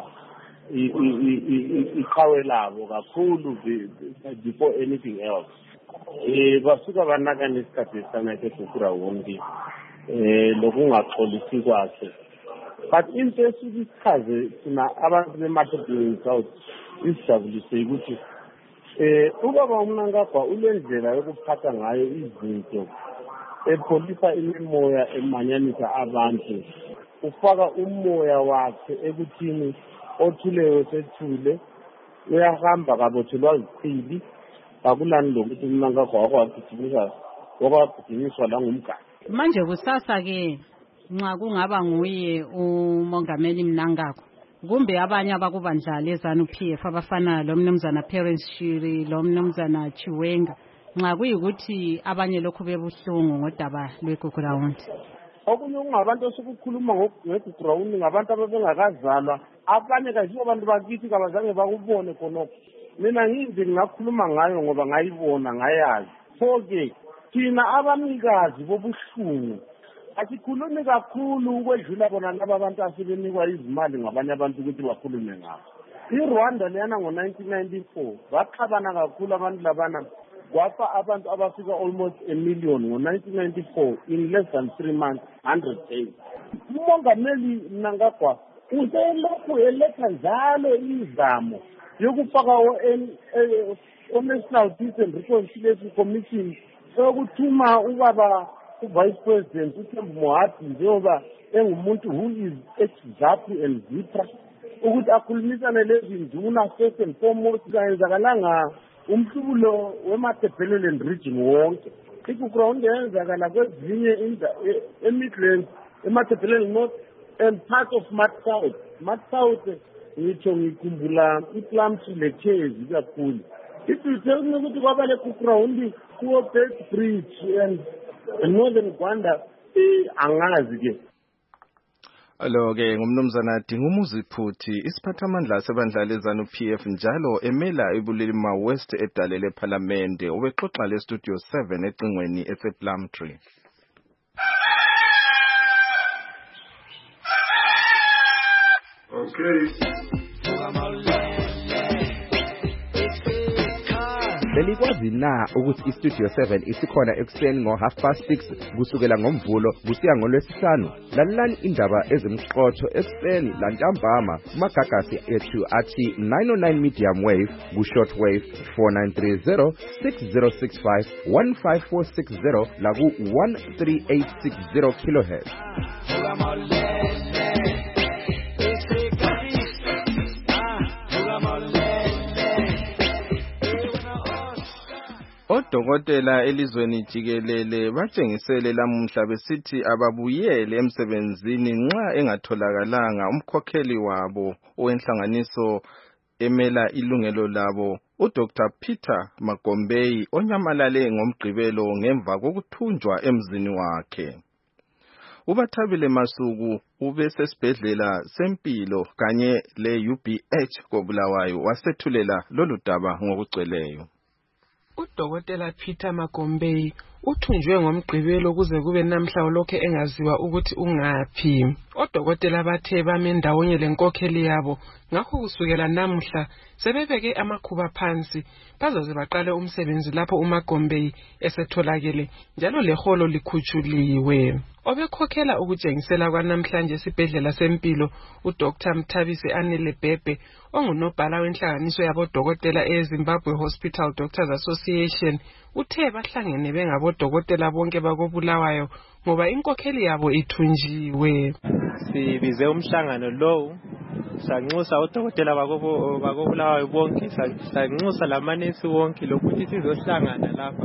iqhawe labo kakhulu before anything else. Basuka banakana isikhathi esanayithe segugurawundi lokungaxolisi kwakhe. But into esuke isichaze sina abantu beMatabeleland South isijabulise ukuthi ubaba uMnangagwa ulendlela yokuphatha ngayo izinto epholisa imimoya emanyanisa abantu ufaka umoya wakhe ekuthini othuleyo sethule uyahamba kabothelwa izichili akulani lokuthi uMnangagwa wakwagijinyiswa la ngumgaba. Manje kusasa ke nxa kungaba nguye umongameli Mnangagwa kumbe abanye abakubandla leZANU-PF abafana lo mnumzana Parents Shiri lo mnumzana Chiwenga nxa kuyikuthi abanye lokhu bebuhlungu ngodaba lwegugurawundi. Okunye kungabantu osokukhuluma ngegugurawundi ngabantu ababengakazalwa abanye kaziwa abantu bakithi kabazange bakubone khonokho. Mina ngize ngingakhuluma ngayo ngoba ngayibona ngayazi. So-ke thina abamikazi bobuhlungu asikhulume kakhulu ukwedlula bona laba abantu asebenikwa izimali ngabanye abantu ukuthi bakhulume ngabo. IRwanda leyana ngo-1994 baxabana kakhulu abantu labana kwafa abantu abafika almost 1 million ngo-1994 in less than 3 months 100 days. Umongameli Mnangagwa uselokhu eletha njalo izamo yokufaka o-National Peace and Reconciliation Commission sokuthuma ubaba uVice President uThembu Mohapi njengoba engumuntu who is ex-ZAPU and ZIPRA ukuthi akhulumisane lezi nduna first and foremost kayenzakalanga umhlubulo weMatabeleland region wonke. Igugurawundi yenzakala kwezinye eMidlands, eMatabeleland North and part of Mat South. Mat South ngitsho ngikhumbula iPlumtree leThezi kakhulu. Ithe ukuthi kwaba le-ground kuwo-Best Bridge and Northern Rwanda angazi ke. Alo-ke ngumnumzana Dingumuzi Phuthi, isiphathamandla sebandla lezanu PF njalo emela iBulilima West edale lePhalamende, ubexoxa leStudio 7 ecingweni esePlumtree. Okay. Belikwazi na ukuthi iStudio 7 isikhona ekuseni ngo6:30 kusukela ngomvulo kusiya ngolwesihlanu? Lalelani indaba ezimqotho ekuseni lantambama kumagagasi ethu athi 909 medium wave ku-short wave 4930 6065 15460 laku 13860 kilohertz. Odokotela elizweni jikelele batshengisele lamuhla besithi ababuyele emsebenzini nxa engatholakalanga umkhokheli wabo owenhlanganiso emela ilungelo labo uDr Peter Magombei onyamalale ngomgqibelo ngemva kokuthunjwa emzini wakhe. Ubathabile Masuku ubesesibhedlela sempilo kanye le-UBH koBulawayo wasethulela lolu daba ngokugcweleyo. UDokotela Peter Magombei uthunjwe ngomgqibelo kuze kube namhla lokho engaziwa ukuthi ungaphi. Odokotela bathe bame ndawonye lenkokheli yabo ngakho kusukela namuhla sebebeke amakhuba phansi bazaze baqale umsebenzi lapho uMagombei esetholakele njalo leholo likhutshuliwe. Obekhokhela ukutshengisela kwanamhlanje esibhedlela sempilo uDr Mthabise Anele Bhebhe ongunobhala wenhlanganiso yabodokotela eZimbabwe Hospital Doctors Association uthe bahlangene bengabodokotela bonke bakoBulawayo ngoba inkokheli yabo ithunjiwe. Sibize umhlangano lowo sanxusa odokotela bakoBulawayo bonke sanxusa lamanesi wonke lokuthi sizohlangana lapha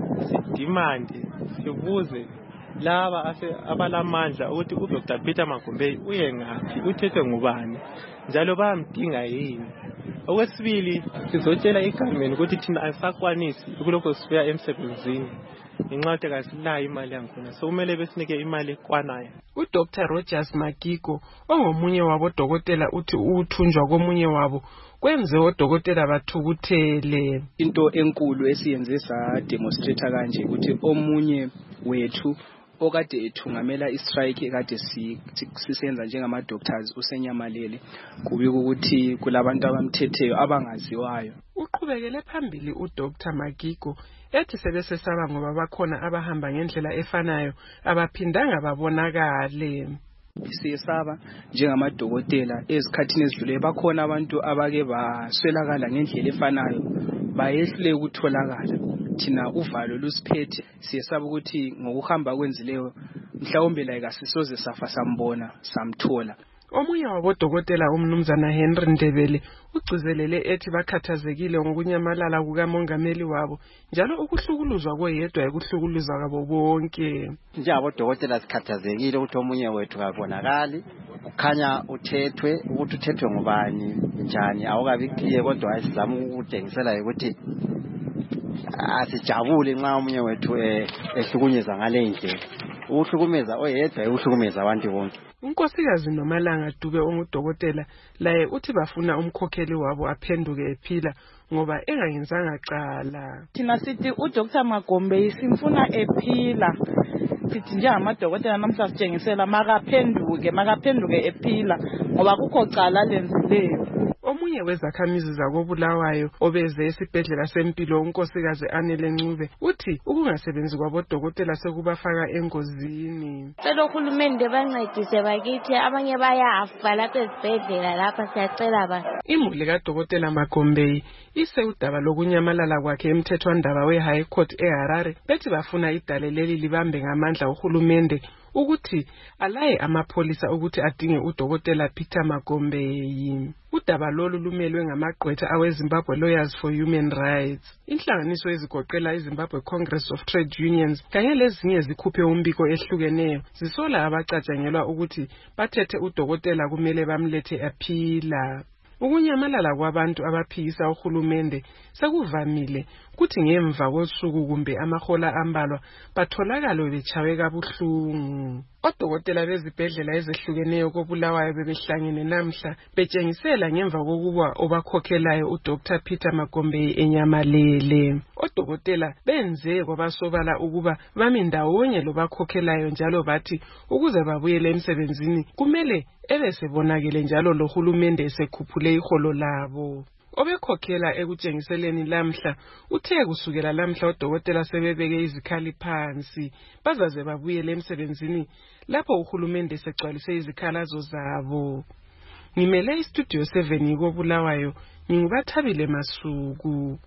sidimande sibuze laba abalamandla ukuthi uDr Peter Magombei uye ngaphi uthethwe ngubani njalo bayamdinga yini. Okwesibili sizotshela igovernment ukuthi thina asakwanisi ukulokho sibuya emsebenzini ngenxa yokuthi kasilayo imali yakhona so kumele besinike imali ekwanayo. uDr Rogers Magigo ongomunye wabodokotela uthi uthunjwa komunye wabo kwenze odokotela bathukuthele. Into enkulu esiyenze sa demonstrate kanje ukuthi omunye wethu okade ethungamela istrike ekade sisenza njengama doctors usenyamalele kubika ukuthi kulabantu abamthetheyo abangaziwayo. Uqhubekele phambili uDr Magigo ethi sebesesaba ngoba bakhona abahamba ngendlela efanayo abaphindanga babonakale. Siyesaba njengamadokotela ezikhathini ezidlule bakhona abantu abake baswelakala ngendlela efanayo bayehlule ukutholakala. Thina uvalo lusiphethe siyesaba ukuthi ngokuhamba kwenzileyo mhlawumbe la kasisoze safa sambona samthola. Omunye wabodokotela umnumzana Henry Ndebele ugcizelele ethi bakhathazekile ngokunyamalala kukamongameli wabo njalo ukuhlukuluzwa koyedwa ekuhlukuluza kwabo bonke. Njengabodokotela sikhathazekile ukuthi omunye wethu akabonakali kukhanya uthethwe ukuthi uthethwe ngubani njani awukabi clear kodwa ayizama ukudengisela ukuthi asijabule nxa omunye wethu ehlukunyezwa ngale ndlela. Ukuhlukumeza oyedwa ukuhlukumeza abantu bonke. Unkosikazi Nomalanga Dube ongudokotela laye uthi bafuna umkhokheli wabo aphenduke ephila ngoba engayenzanga cala. Thina sithi uDr Magombei simfuna ephila. Sithi njengamadokotela namhla sitshengisela makaphenduke ephila ngoba kukho cala lenzileyo. Omunye wezakhamizi zakoBulawayo obeze esibhedlela sempilo unkosikazi Anele Ncube uthi ukungasebenzi kwabodokotela sekubafaka engozini. Cela uhulumende bancedise bakithi abanye bayafa lapha esibhedlela lapha siyacela ba. Imuli kaDokotela Magombei ise udaba lokunyamalala kwakhe emthethwandaba weHigh Court eHarare bethi bafuna idale leli libambe ngamandla uhulumende ukuthi alaye amapholisa ukuthi adinge uDokotela Peter Magombei. Udaba lolu lumelwe ngamagqwetha aweZimbabwe Lawyers for Human Rights. Inhlanganiso ezigoqela iZimbabwe Congress of Trade Unions kanye lezinye zikhuphe umbiko ehlukeneyo zisola abacatshangelwa ukuthi bathethe uDokotela kumele bamlethe aphila. Ukunyamalala kwabantu abaphikisa uhulumende sekuvamile kuthi ngemva kosuku kumbe amahola ambalwa batholakala bechawe kabuhlungu. Odokotela bezibhedlela ezehlukeneyo koBulawayo bebehlangene namhla betshengisela ngemva kokuba obakhokhelayo uDr Peter Magombei enyamalele. Odokotela benze kwabasobala ukuba bami ndawonye lobakhokhelayo njalo bathi ukuze babuyele emsebenzini kumele ebesebonakele njalo lohulumende esekhuphule iholo labo. Obekhokhela ekutshengiseleni lamhla uthe kusukela lamhla odokotela sebebeke izikhali phansi bazaze babuyele emsebenzini lapho uhulumende segcwalise izikhalazo zabo. Ngimele istudio 7 koBulawayo nginguBathabile Masuku.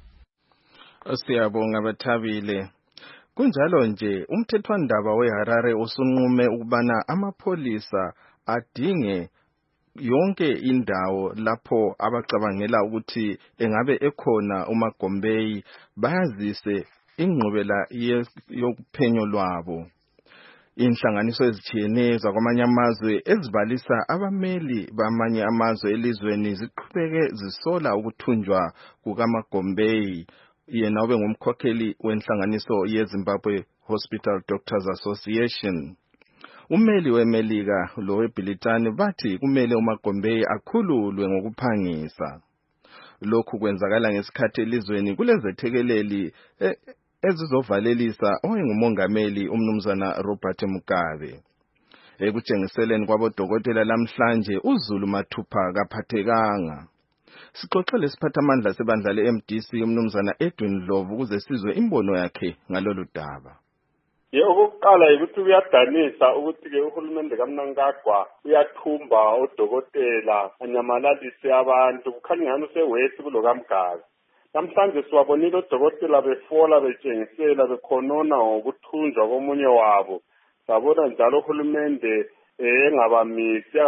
Siyabonga Bathabile. Kunjalo nje umthethwandaba weHarare usunqume ukubana amapholisa adinge yonke indawo lapho abacabangela ukuthi engabe ekhona uMagombei bayazise ingqubela yokuphenyo lwabo. Inhlanganiso ezitshiyeneyo zakwamanye amazwe ezibalisa abameli bamanye amazwe elizweni ziqhubeke zisola ukuthunjwa kukaMagombei, yena obe ngumkhokheli wenhlanganiso yeZimbabwe Hospital Doctors Association. Umeli weMelika loweBhilitani bathi kumele uMagombei akhululwe ngokuphangisa. Lokhu kwenzakala ngesikhathi elizweni kulezethekeleli ezizovalelisa owengumongameli umnumzana Robert Mugabe. Ekutshengiseleni kwabodokotela lamhlanje uZulu Mathupha kaphathekanga. Sixoxele isiphathamandla sebandla leMDC umnumzana Edwin Ndlovu ukuze sizwe imbono yakhe ngalolu daba. Okokuqala ukuthi uyadanisa ukuthi-ke uhulumende kaMnangagwa uyathumba odokotela anyamalalise abantu kukhanya ngani usewesi kulo kaMgazi. Namhlanje siwabonile odokotela befola betshengisela bekhonona ngokuthunjwa komunye wabo. Sabona njalo uhulumende engabamisi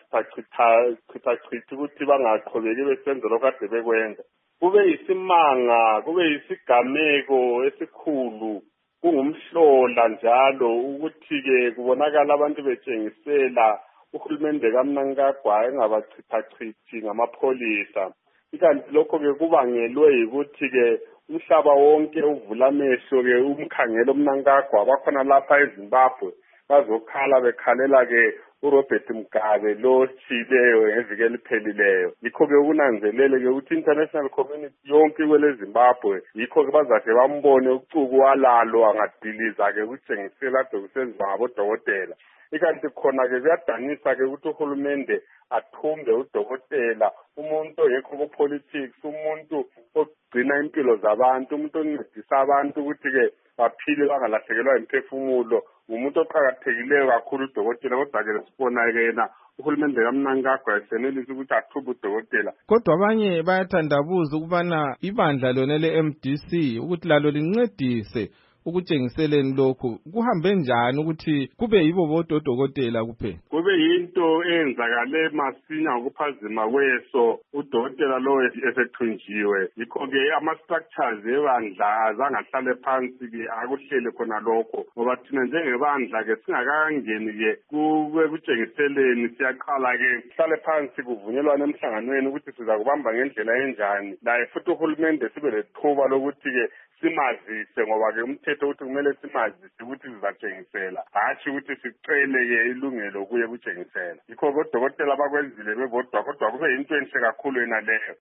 angabachithachithi ukuthi bangaqhubeki besenze lokho kade bekwenza. Kube yisimanga, kube yisigameko esikhulu, kungumhlola njalo ukuthi-ke kubonakala abantu betshengisela uhulumende kaMnangagwa engabachithachithi ngamapholisa. Ikanti lokho-ke kubangelwe yikuthi-ke umhlaba wonke uvula amehlo-ke umkhangelo uMnangagwa bakhona lapha eZimbabwe bazokhala bekhalela-ke uRobert Mugabe lo chileyo ngeviki eliphelileyo. Yikho-ke ukunanzelele-ke ukuthi international community yonke kwele Zimbabwe yikho-ke bazade bambone ucuku walalo angadiliza-ke ukutshengisela ade kusenziwa ngabodokotela. Ikanti khona-ke kuyadanisa-ke ukuthi uhulumende athumbe udokotela, umuntu ongekho ku-politics, umuntu ogcina impilo zabantu, umuntu oncedisa abantu ukuthi-ke baphile bangalahlekelwa imphefumulo, umuntu oqakathekileyo kakhulu udokotela. Kodwa-ke sibona-ke yena uhulumende kaMnangagwa esenelisa ukuthi athumbe udokotela. Kodwa abanye bayathandabuza ukubana ibandla lona le-MDC ukuthi lalo lincedise ukutshengiseleni lokhu kuhambe njani ukuthi kube yibo bodwa odokotela kuphela. Kube yinto eyenzakale masinya ngokuphazima kweso udokotela lo esethunjiwe. Yikho-ke ama-structures ebandla azange ahlale phansi-ke akuhlele khona lokho, ngoba thina njengebandla-ke singakangeni-ke kutshengiseleni siyaqala-ke sihlale phansi kuvunyelwane emhlanganweni ukuthi siza kubamba ngendlela enjani, laye futhi uhulumende sibe lethuba lokuthi-ke simazise, ngoba-ke umthetho ukuthi kumele simazise ukuthi sizatshengisela, hatshi ukuthi sicele-ke ilungelo kuye kutshengisela. Yikho-ke odokotela bakwenzile bebodwa, kodwa kube yinto enhle kakhulu yena leyo.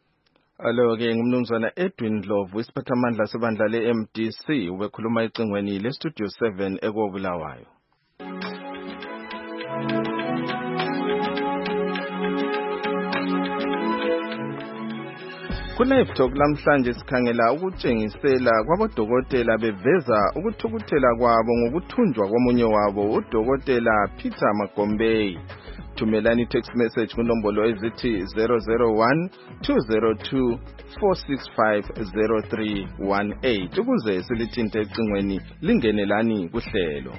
Alo-ke ngumnumzana Edwin Ndlovu isiphathamandla sebandla le-MDC ubekhuluma ecingweni leStudio 7 ekoBulawayo. Ku-Live Talk lamhlanje sikhangela ukutshengisela kwabodokotela beveza ukuthukuthela kwabo ngokuthunjwa komunye wabo uDokotela Peter Magombei. Thumelani text message kunombolo ezithi 001 202 465 0318 ukuze silithinte ecingweni lingenelani kuhlelo.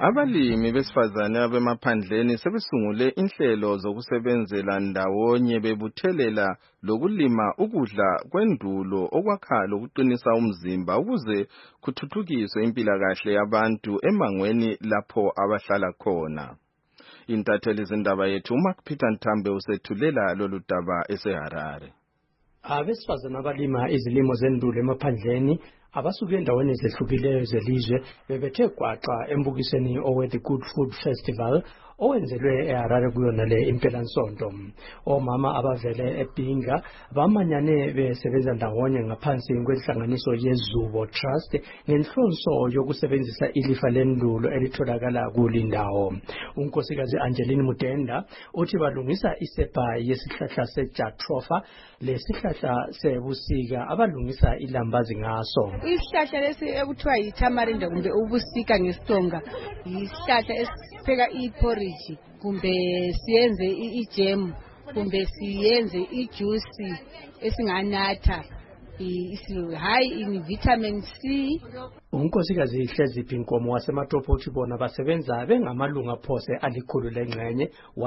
Abalimi besifazane abemaphandleni sebesungule inhlelo zokusebenzela ndawonye bebuthelela lokulima ukudla kwendulo okwakha lokuqinisa umzimba ukuze kuthuthukiswe impilakahle yabantu emangweni lapho abahlala khona. Intatheli zindaba yethu Mark Peter Ntambe usethulela lolu daba eseHarare. Abesifazane abalima izilimo zendulo emaphandleni abasuke endaweni ezehlukileyo zelizwe bebethe gwaqa embukisweni owe The Good Food Festival owenzelwe eHarare kuyona le impelasonto. Omama abavele eBinga bamanyane besebenza ndawonye ngaphansi kwenhlanganiso yeZubo Trust ngenhlonso yokusebenzisa ilifa lendulo elitholakala kulindawo. Unkosikazi Angeline Mudenda uthi balungisa isepa yesihlahla sejatrofa lesihlahla sebusika abalungisa ilambazi ngaso. Isihlahla lesi ekuthiwa yitamarind kumbe ubusika ngesitsonga isihlahla esipheka iporridge kumbe siyenze ijam kumbe siyenze ijuice esinganatha high in vitamin C. Unkosikazi Hleziphi Nkomo wasematopo uthi bona basebenza bengamalunga phose alikhulu lengxenye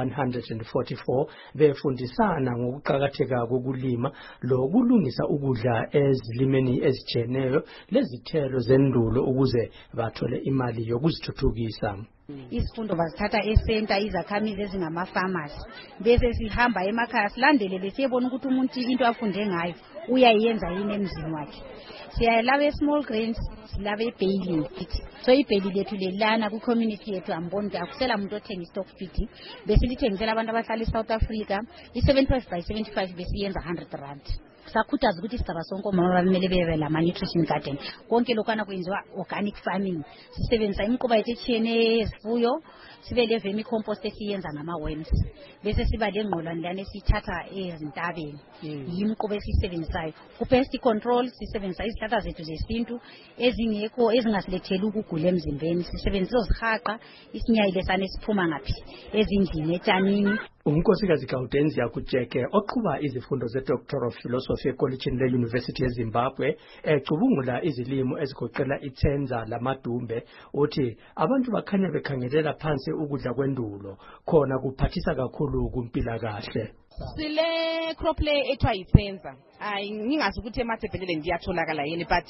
144 befundisana ngokuqhakatheka kokulima lokulungisa ukudla ezilimeni ezitsheneyo lezithelo zendulo ukuze bathole imali yokuzithuthukisa. Isifundo bazithatha esenta izakhamizi ezingama-farmers bese sihamba emakhaya silandelele siyebona ukuthi umuntu into afunde ngayo uyayenza yini emzini wakhe. Siyalaba small grains silaba baling so ibheli lethu lelana ku community yethu amboni akusela umuntu othenga stock feed bese lithengisela abantu abahlala eSouth Africa i75 by 75 besiyenza 100 rand. Sakhuthaza ukuthi sigaba sonke omama bamele bebe la nutrition garden konke lokana kwenziwa organic farming sisebenzisa imiquba yethu ethiyene esifuyo sibe le vermicompost esiyenza ngama-worms bese siba le ngqolwane lana esithatha ezintabeni yimiquba esisebenzisayo ku-pest control sisebenzisa izihlahla zethu zesintu ezingekho ezingasiletheli ukugula emzimbeni sisebenzisa izihaqa isinyayile sane esiphuma ngaphi ezindlini etshanini. Unkosikazi Gaudenzi Yakujeke oqhuba izifundo ze-Doctor of Philosophy ekolitshini le-University yeZimbabwe ecubungula izilimo ezigoqela ithenza lamadumbe uthi abantu bakhanya bekhangelela phansi ukudla kwendulo khona kuphathisa kakhulu kumpilakahle. Sile crop le ethiwa yithenza ngingazi ukuthi emathebheleni ndiyatholakala yini but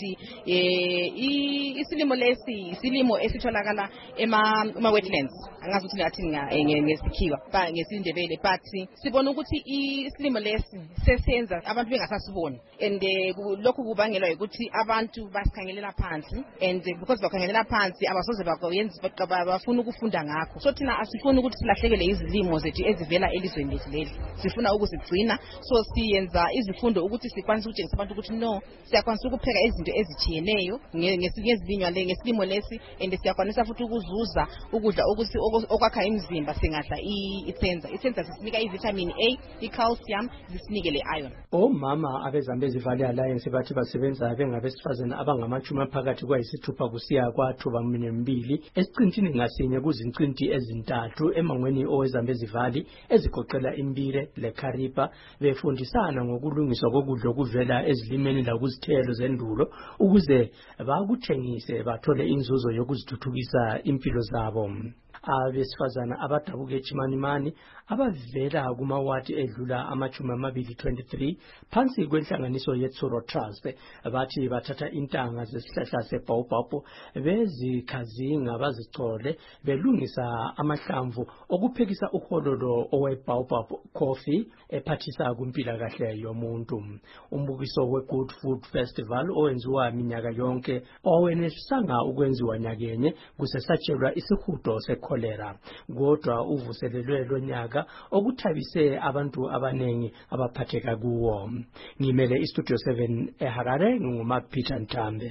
isilimo lesi isilimo esitholakala ema-wetlands angazi ukuthi ngathi ngesikhiwa ngesindebele but sibona ukuthi isilimo lesi sesenza abantu bengasasiboni and lokhu kubangelwa ukuthi abantu basikhangelela phansi and because bakhangelela phansi abasoze bafuna ukufunda ngakho so thina asifuni ukuthi silahlekele izilimo zethu ezivela elizweni lethu leli sifuna ukuzigcina so siyenza izifundo ukuthi sikwanise ukutshengisa abantu ukuthi no siyakwanisa ukupheka izinto ezitshiyeneyo ngesilimo lesi and siyakwanisa futhi ukuzuza ukudla ukuthi okwakha imizimba singadla ithenza sisinika ivitamin A icalcium zisinike le iron. Omama abezambezi Valley Alliance bathi basebenza bengabesifazane abangamachumi phakathi kwayisithupha kusiya kwa-2 esiqintini ngasinye kuzincinti ezintathu emangweni owezambezi Valley ezigoqela imbire leKharipa befundisana ngokulungiswa kokudla okuvela ezilimeni lakuzithelo zendulo ukuze bakuthengise bathole inzuzo yokuzithuthukisa impilo zabo. Abesifazana abadabuke eChimanimani abavela kumawadi edlula ama-23 phansi kwenhlanganiso yeTsuro Trust bathi bathatha intanga zesihlahla sebaobab bezikhazinga bazicole belungisa amahlamvu okuphekisa uhololo owebaobab coffee ephathisa kumpilakahle yomuntu. Umbukiso we-Good Food Festival owenziwa minyaka yonke owenelisanga ukwenziwa nyakenye kusesatshelwa isihudo sekholera kodwa uvuselelwe lonyaka okuthabise abantu abanengi abaphatheka kuwo. Ngimele iStudio 7 eHarare nguMark Peter Ntambe.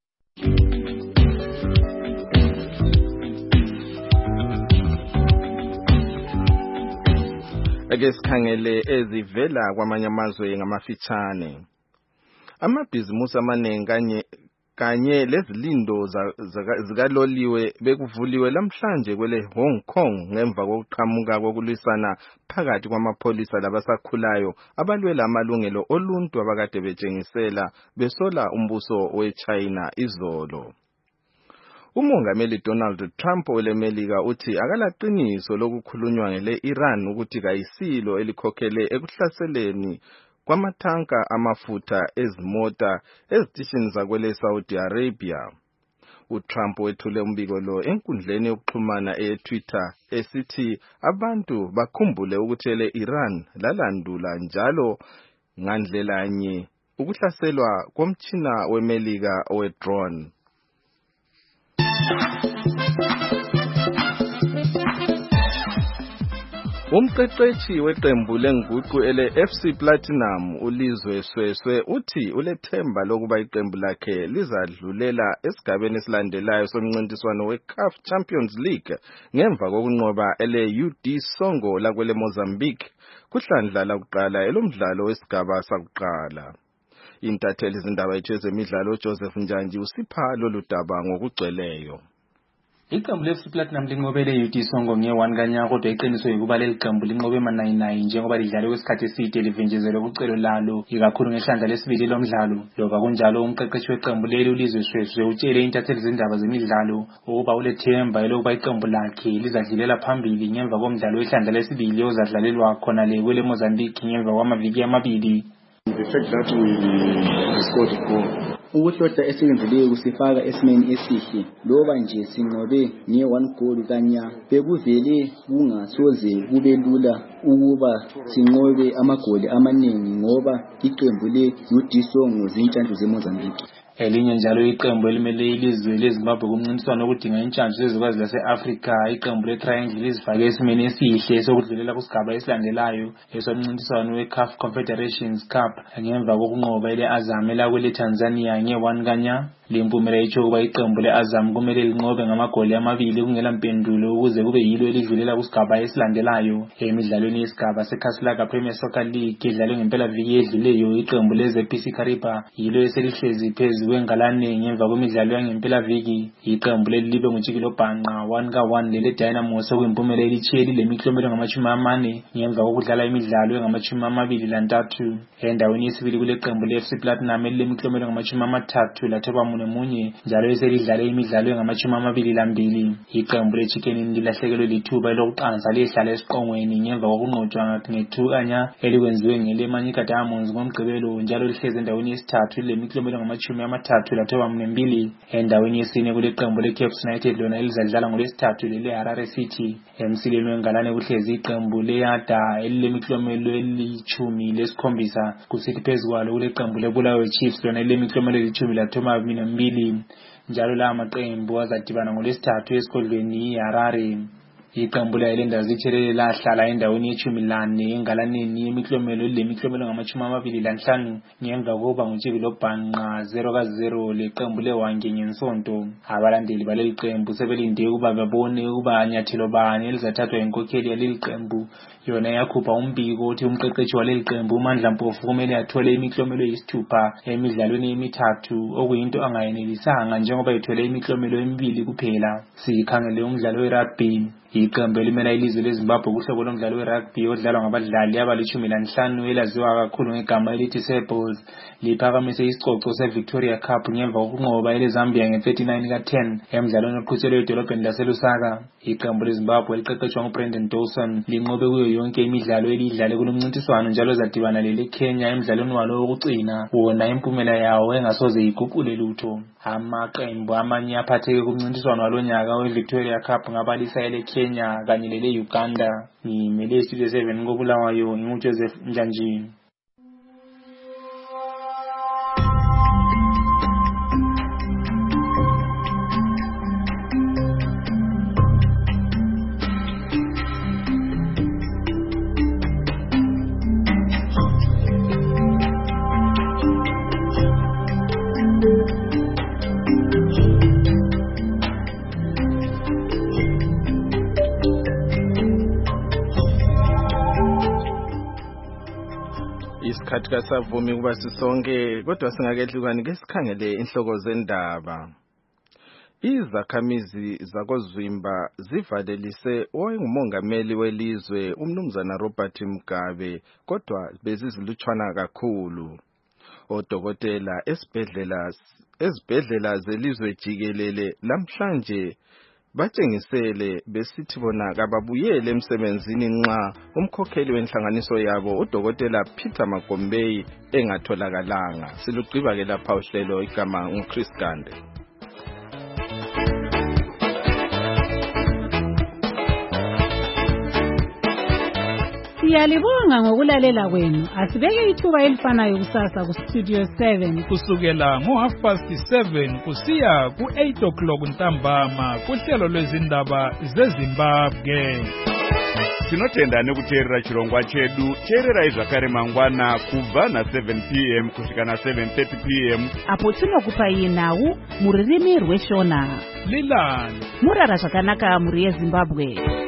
Ake sikhangele ezivela kwamanye amazwe ngamafitshane. Amabhizimusi amaningi kanye lezilindo zikaloliwe bekuvuliwe lamhlanje kwele Hong Kong ngemva kokuqhamuka kokulwisana phakathi kwamapholisa labasakhulayo abalwela amalungelo oluntu abakade betshengisela besola umbuso weChina izolo. Umongameli Donald Trump welemelika uthi akalaqiniso lokukhulunywa ngele Iran ukuthi kayisilo elikhokhele ekuhlaseleni kwamathanka amafutha ezimota ezitishini zakwele Saudi Arabia. uTrump wethule umbiko lo enkundleni yokuxhumana eTwitter esithi abantu bakhumbule ukuthi le-Iran lalandula njalo ngandlelanye ukuhlaselwa komtshina wemelika owe-drone. Umqeqeshi weqembu lenguqu ele-FC Platinum uLizwe Sweswe uthi ulethemba lokuba iqembu lakhe lizadlulela esigabeni esilandelayo somncintiswano we-CAF Champions League ngemva kokunqoba ele-UD Songo lakwele Mozambique kuhlandla lakuqala elomdlalo wesigaba sakuqala. Intatheli izindaba ezemidlalo Joseph Njanji usipha lolu daba ngokugcweleyo. Iqembu le-FC Platinum linqobele UD Songo nge-1 kanyaka kodwa iqiniswe ukuba leli qembu linqobe ma-9-9 njengoba lidlale kwesikhathi eside livinjezelwe kucelo lalo ikakhulu ngehlandla lesibili lomdlalo. Loba kunjalo umqeqeshi weqembu leli uLizwe Sweswe utshele intatheli izindaba zemidlalo ukuba ulethemba elokuba iqembu lakhe lizadlulela phambili ngemva komdlalo wehlandla lesibili ozadlalelwa khona le kwele Mozambique ngemva kwamaviki amabili. The fact that we scored a goal. Ukuhlola esikwenzileyo kusifaka esimeni esihle loba nje sinqobe nge-1 goal kanya bekuvele kungasoze kube lula ukuba sinqobe amagoli amaningi ngoba iqembu le-UD Songo zintshantshu zeMozambique. Elinye njalo iqembu elimele ilizwe leZimbabwe kumncintiswano okudinga intshantshu zezwekazi lase-Afrika iqembu le-Triangle lizifake esimeni esihle sokudlulela kusigaba esilandelayo esomncintiswano we-CAF Confederations Cup ngemva kokunqoba ile-Azam elakwele Tanzania nge-1 kanya. Limpumela itsho ukuba iqembu le-Azam kumele linqobe ngamagoli amabili kungela mpendulo ukuze kube yilo elidlulela kusigaba esilandelayo. Emidlalweni yesigaba seKhasilaka Premier Soccer League edlalwe ngempelaviki edluleyo iqembu leZPC Kariba yilo eselihlezi phezu kwengalane ngemva kwemidlalo yangempelaviki. Iqembu leli libe nguTshikilo Bhanqa 1-1 lele Dynamos okuyimpumela elitshiyeli lemiklomelo ngama-40 ngemva kokudlala imidlalo engama-23. Endaweni yesibili kule qembu le-FC Platinum elilemiklomelo ngama-30 lathoba munye njalo eselidlale imidlalo engama-22. Iqembu le-Chicken Inn lilahlekelwe lithuba lokuqansa lihlala esiqongweni ngemva kokunqotshwa nge-2 kanya elikwenziwe ngele-Manyika Diamonds ngomgqibelo njalo lihlezi endaweni yesithathu lilemiklomelo ngama-30 lathoba 2. Endaweni yesine kule qembu le-Caps United lona elizadlala ngolwesithathu lele-Harare City. Emsileni wengalane kuhlezi iqembu le-Yada elilemiklomelo eli-17 kusithi phezu kwalo kule qembu le-Bulawayo Chiefs lona elilemiklomelo eli-10 lathoba 2. Njalo la maqembu azadibana ngolwesithathu esigodlweni iHarare. Iqembu layo zithelele lahlala endaweni ye-14 engalaneni yemiklomelo lemiklomelo ngama-25 ngemva kokuba nguTshikilo Bhanqa 0-0 leqembu leWange ngensonto. Abalandeli baleli qembu sebelinde ukuba babone ukuba nyathelo bani elizathathwa inkokheli yaleli qembu. Yona yakhupha umbiko othi umqeqeshi waleli qembu uMandla Mpofu kumele athole imiklomelo eyisithupha emidlalweni emithathu okuyinto angayenelisanga njengoba ethole imiklomelo emibili kuphela. Sikhangele umdlalo we-rugby. Iqembu elimela ilizwe leZimbabwe kuhlobo lomdlalo we-rugby odlalwa ngabadlali abali-15 elaziwa kakhulu ngegama elithi Sables liphakamise isicoco se-Victoria Cup ngemva kokunqoba eleZambia nge-39-10 emdlalweni oqhutshelwe edolobheni laseLusaka. Iqembu leZimbabwe liqeqeshwa nguBrendan Dawson linqobe kuyo yonke imidlalo elidlale kulomncintiswano njalo zadibana lele-Kenya emdlalweni walo wokucina wona impumela yawo engasoze iguqule lutho. Amaqembu amanye aphatheke kumncintiswano walonyaka we-Victoria Cup ngabalisa ele-Kenya kanye lele-Uganda. Ngimele Studio 7 koBulawayo nginguJoseph Njanji. Isikhathi kasavumi kuba sisonke kodwa singakehlukani ke sikhangele inhloko zendaba. Izakhamizi zakoZwimba zivalelise owayengumongameli welizwe umnumzana Robert Mugabe kodwa bezizilutshwana kakhulu. Odokotela ezibhedlela zelizwe jikelele namhlanje batshengisele besithi bona kababuyele emsebenzini nxa umkhokheli wenhlanganiso yabo udokotela Peter Magombei engatholakalanga. Silugqiba ke lapha uhlelo igama nguChris Gande. Siyalibonga ngokulalela kwenu. Asibeke ithuba elifanayo kusasa ku Studio 7 kusukela ngo7:30 kusiya ku8 ntambama kuhlelo lwezindaba zeZimbabwe. Tinotenda nekuteerera chirongwa chedu. Teererai zvakare mangwana kubva na7 p.m. kusvika na7:30 p.m. apo tinokupai nhau muririmi rweshona. Lilani murara zvakanaka muri yeZimbabwe.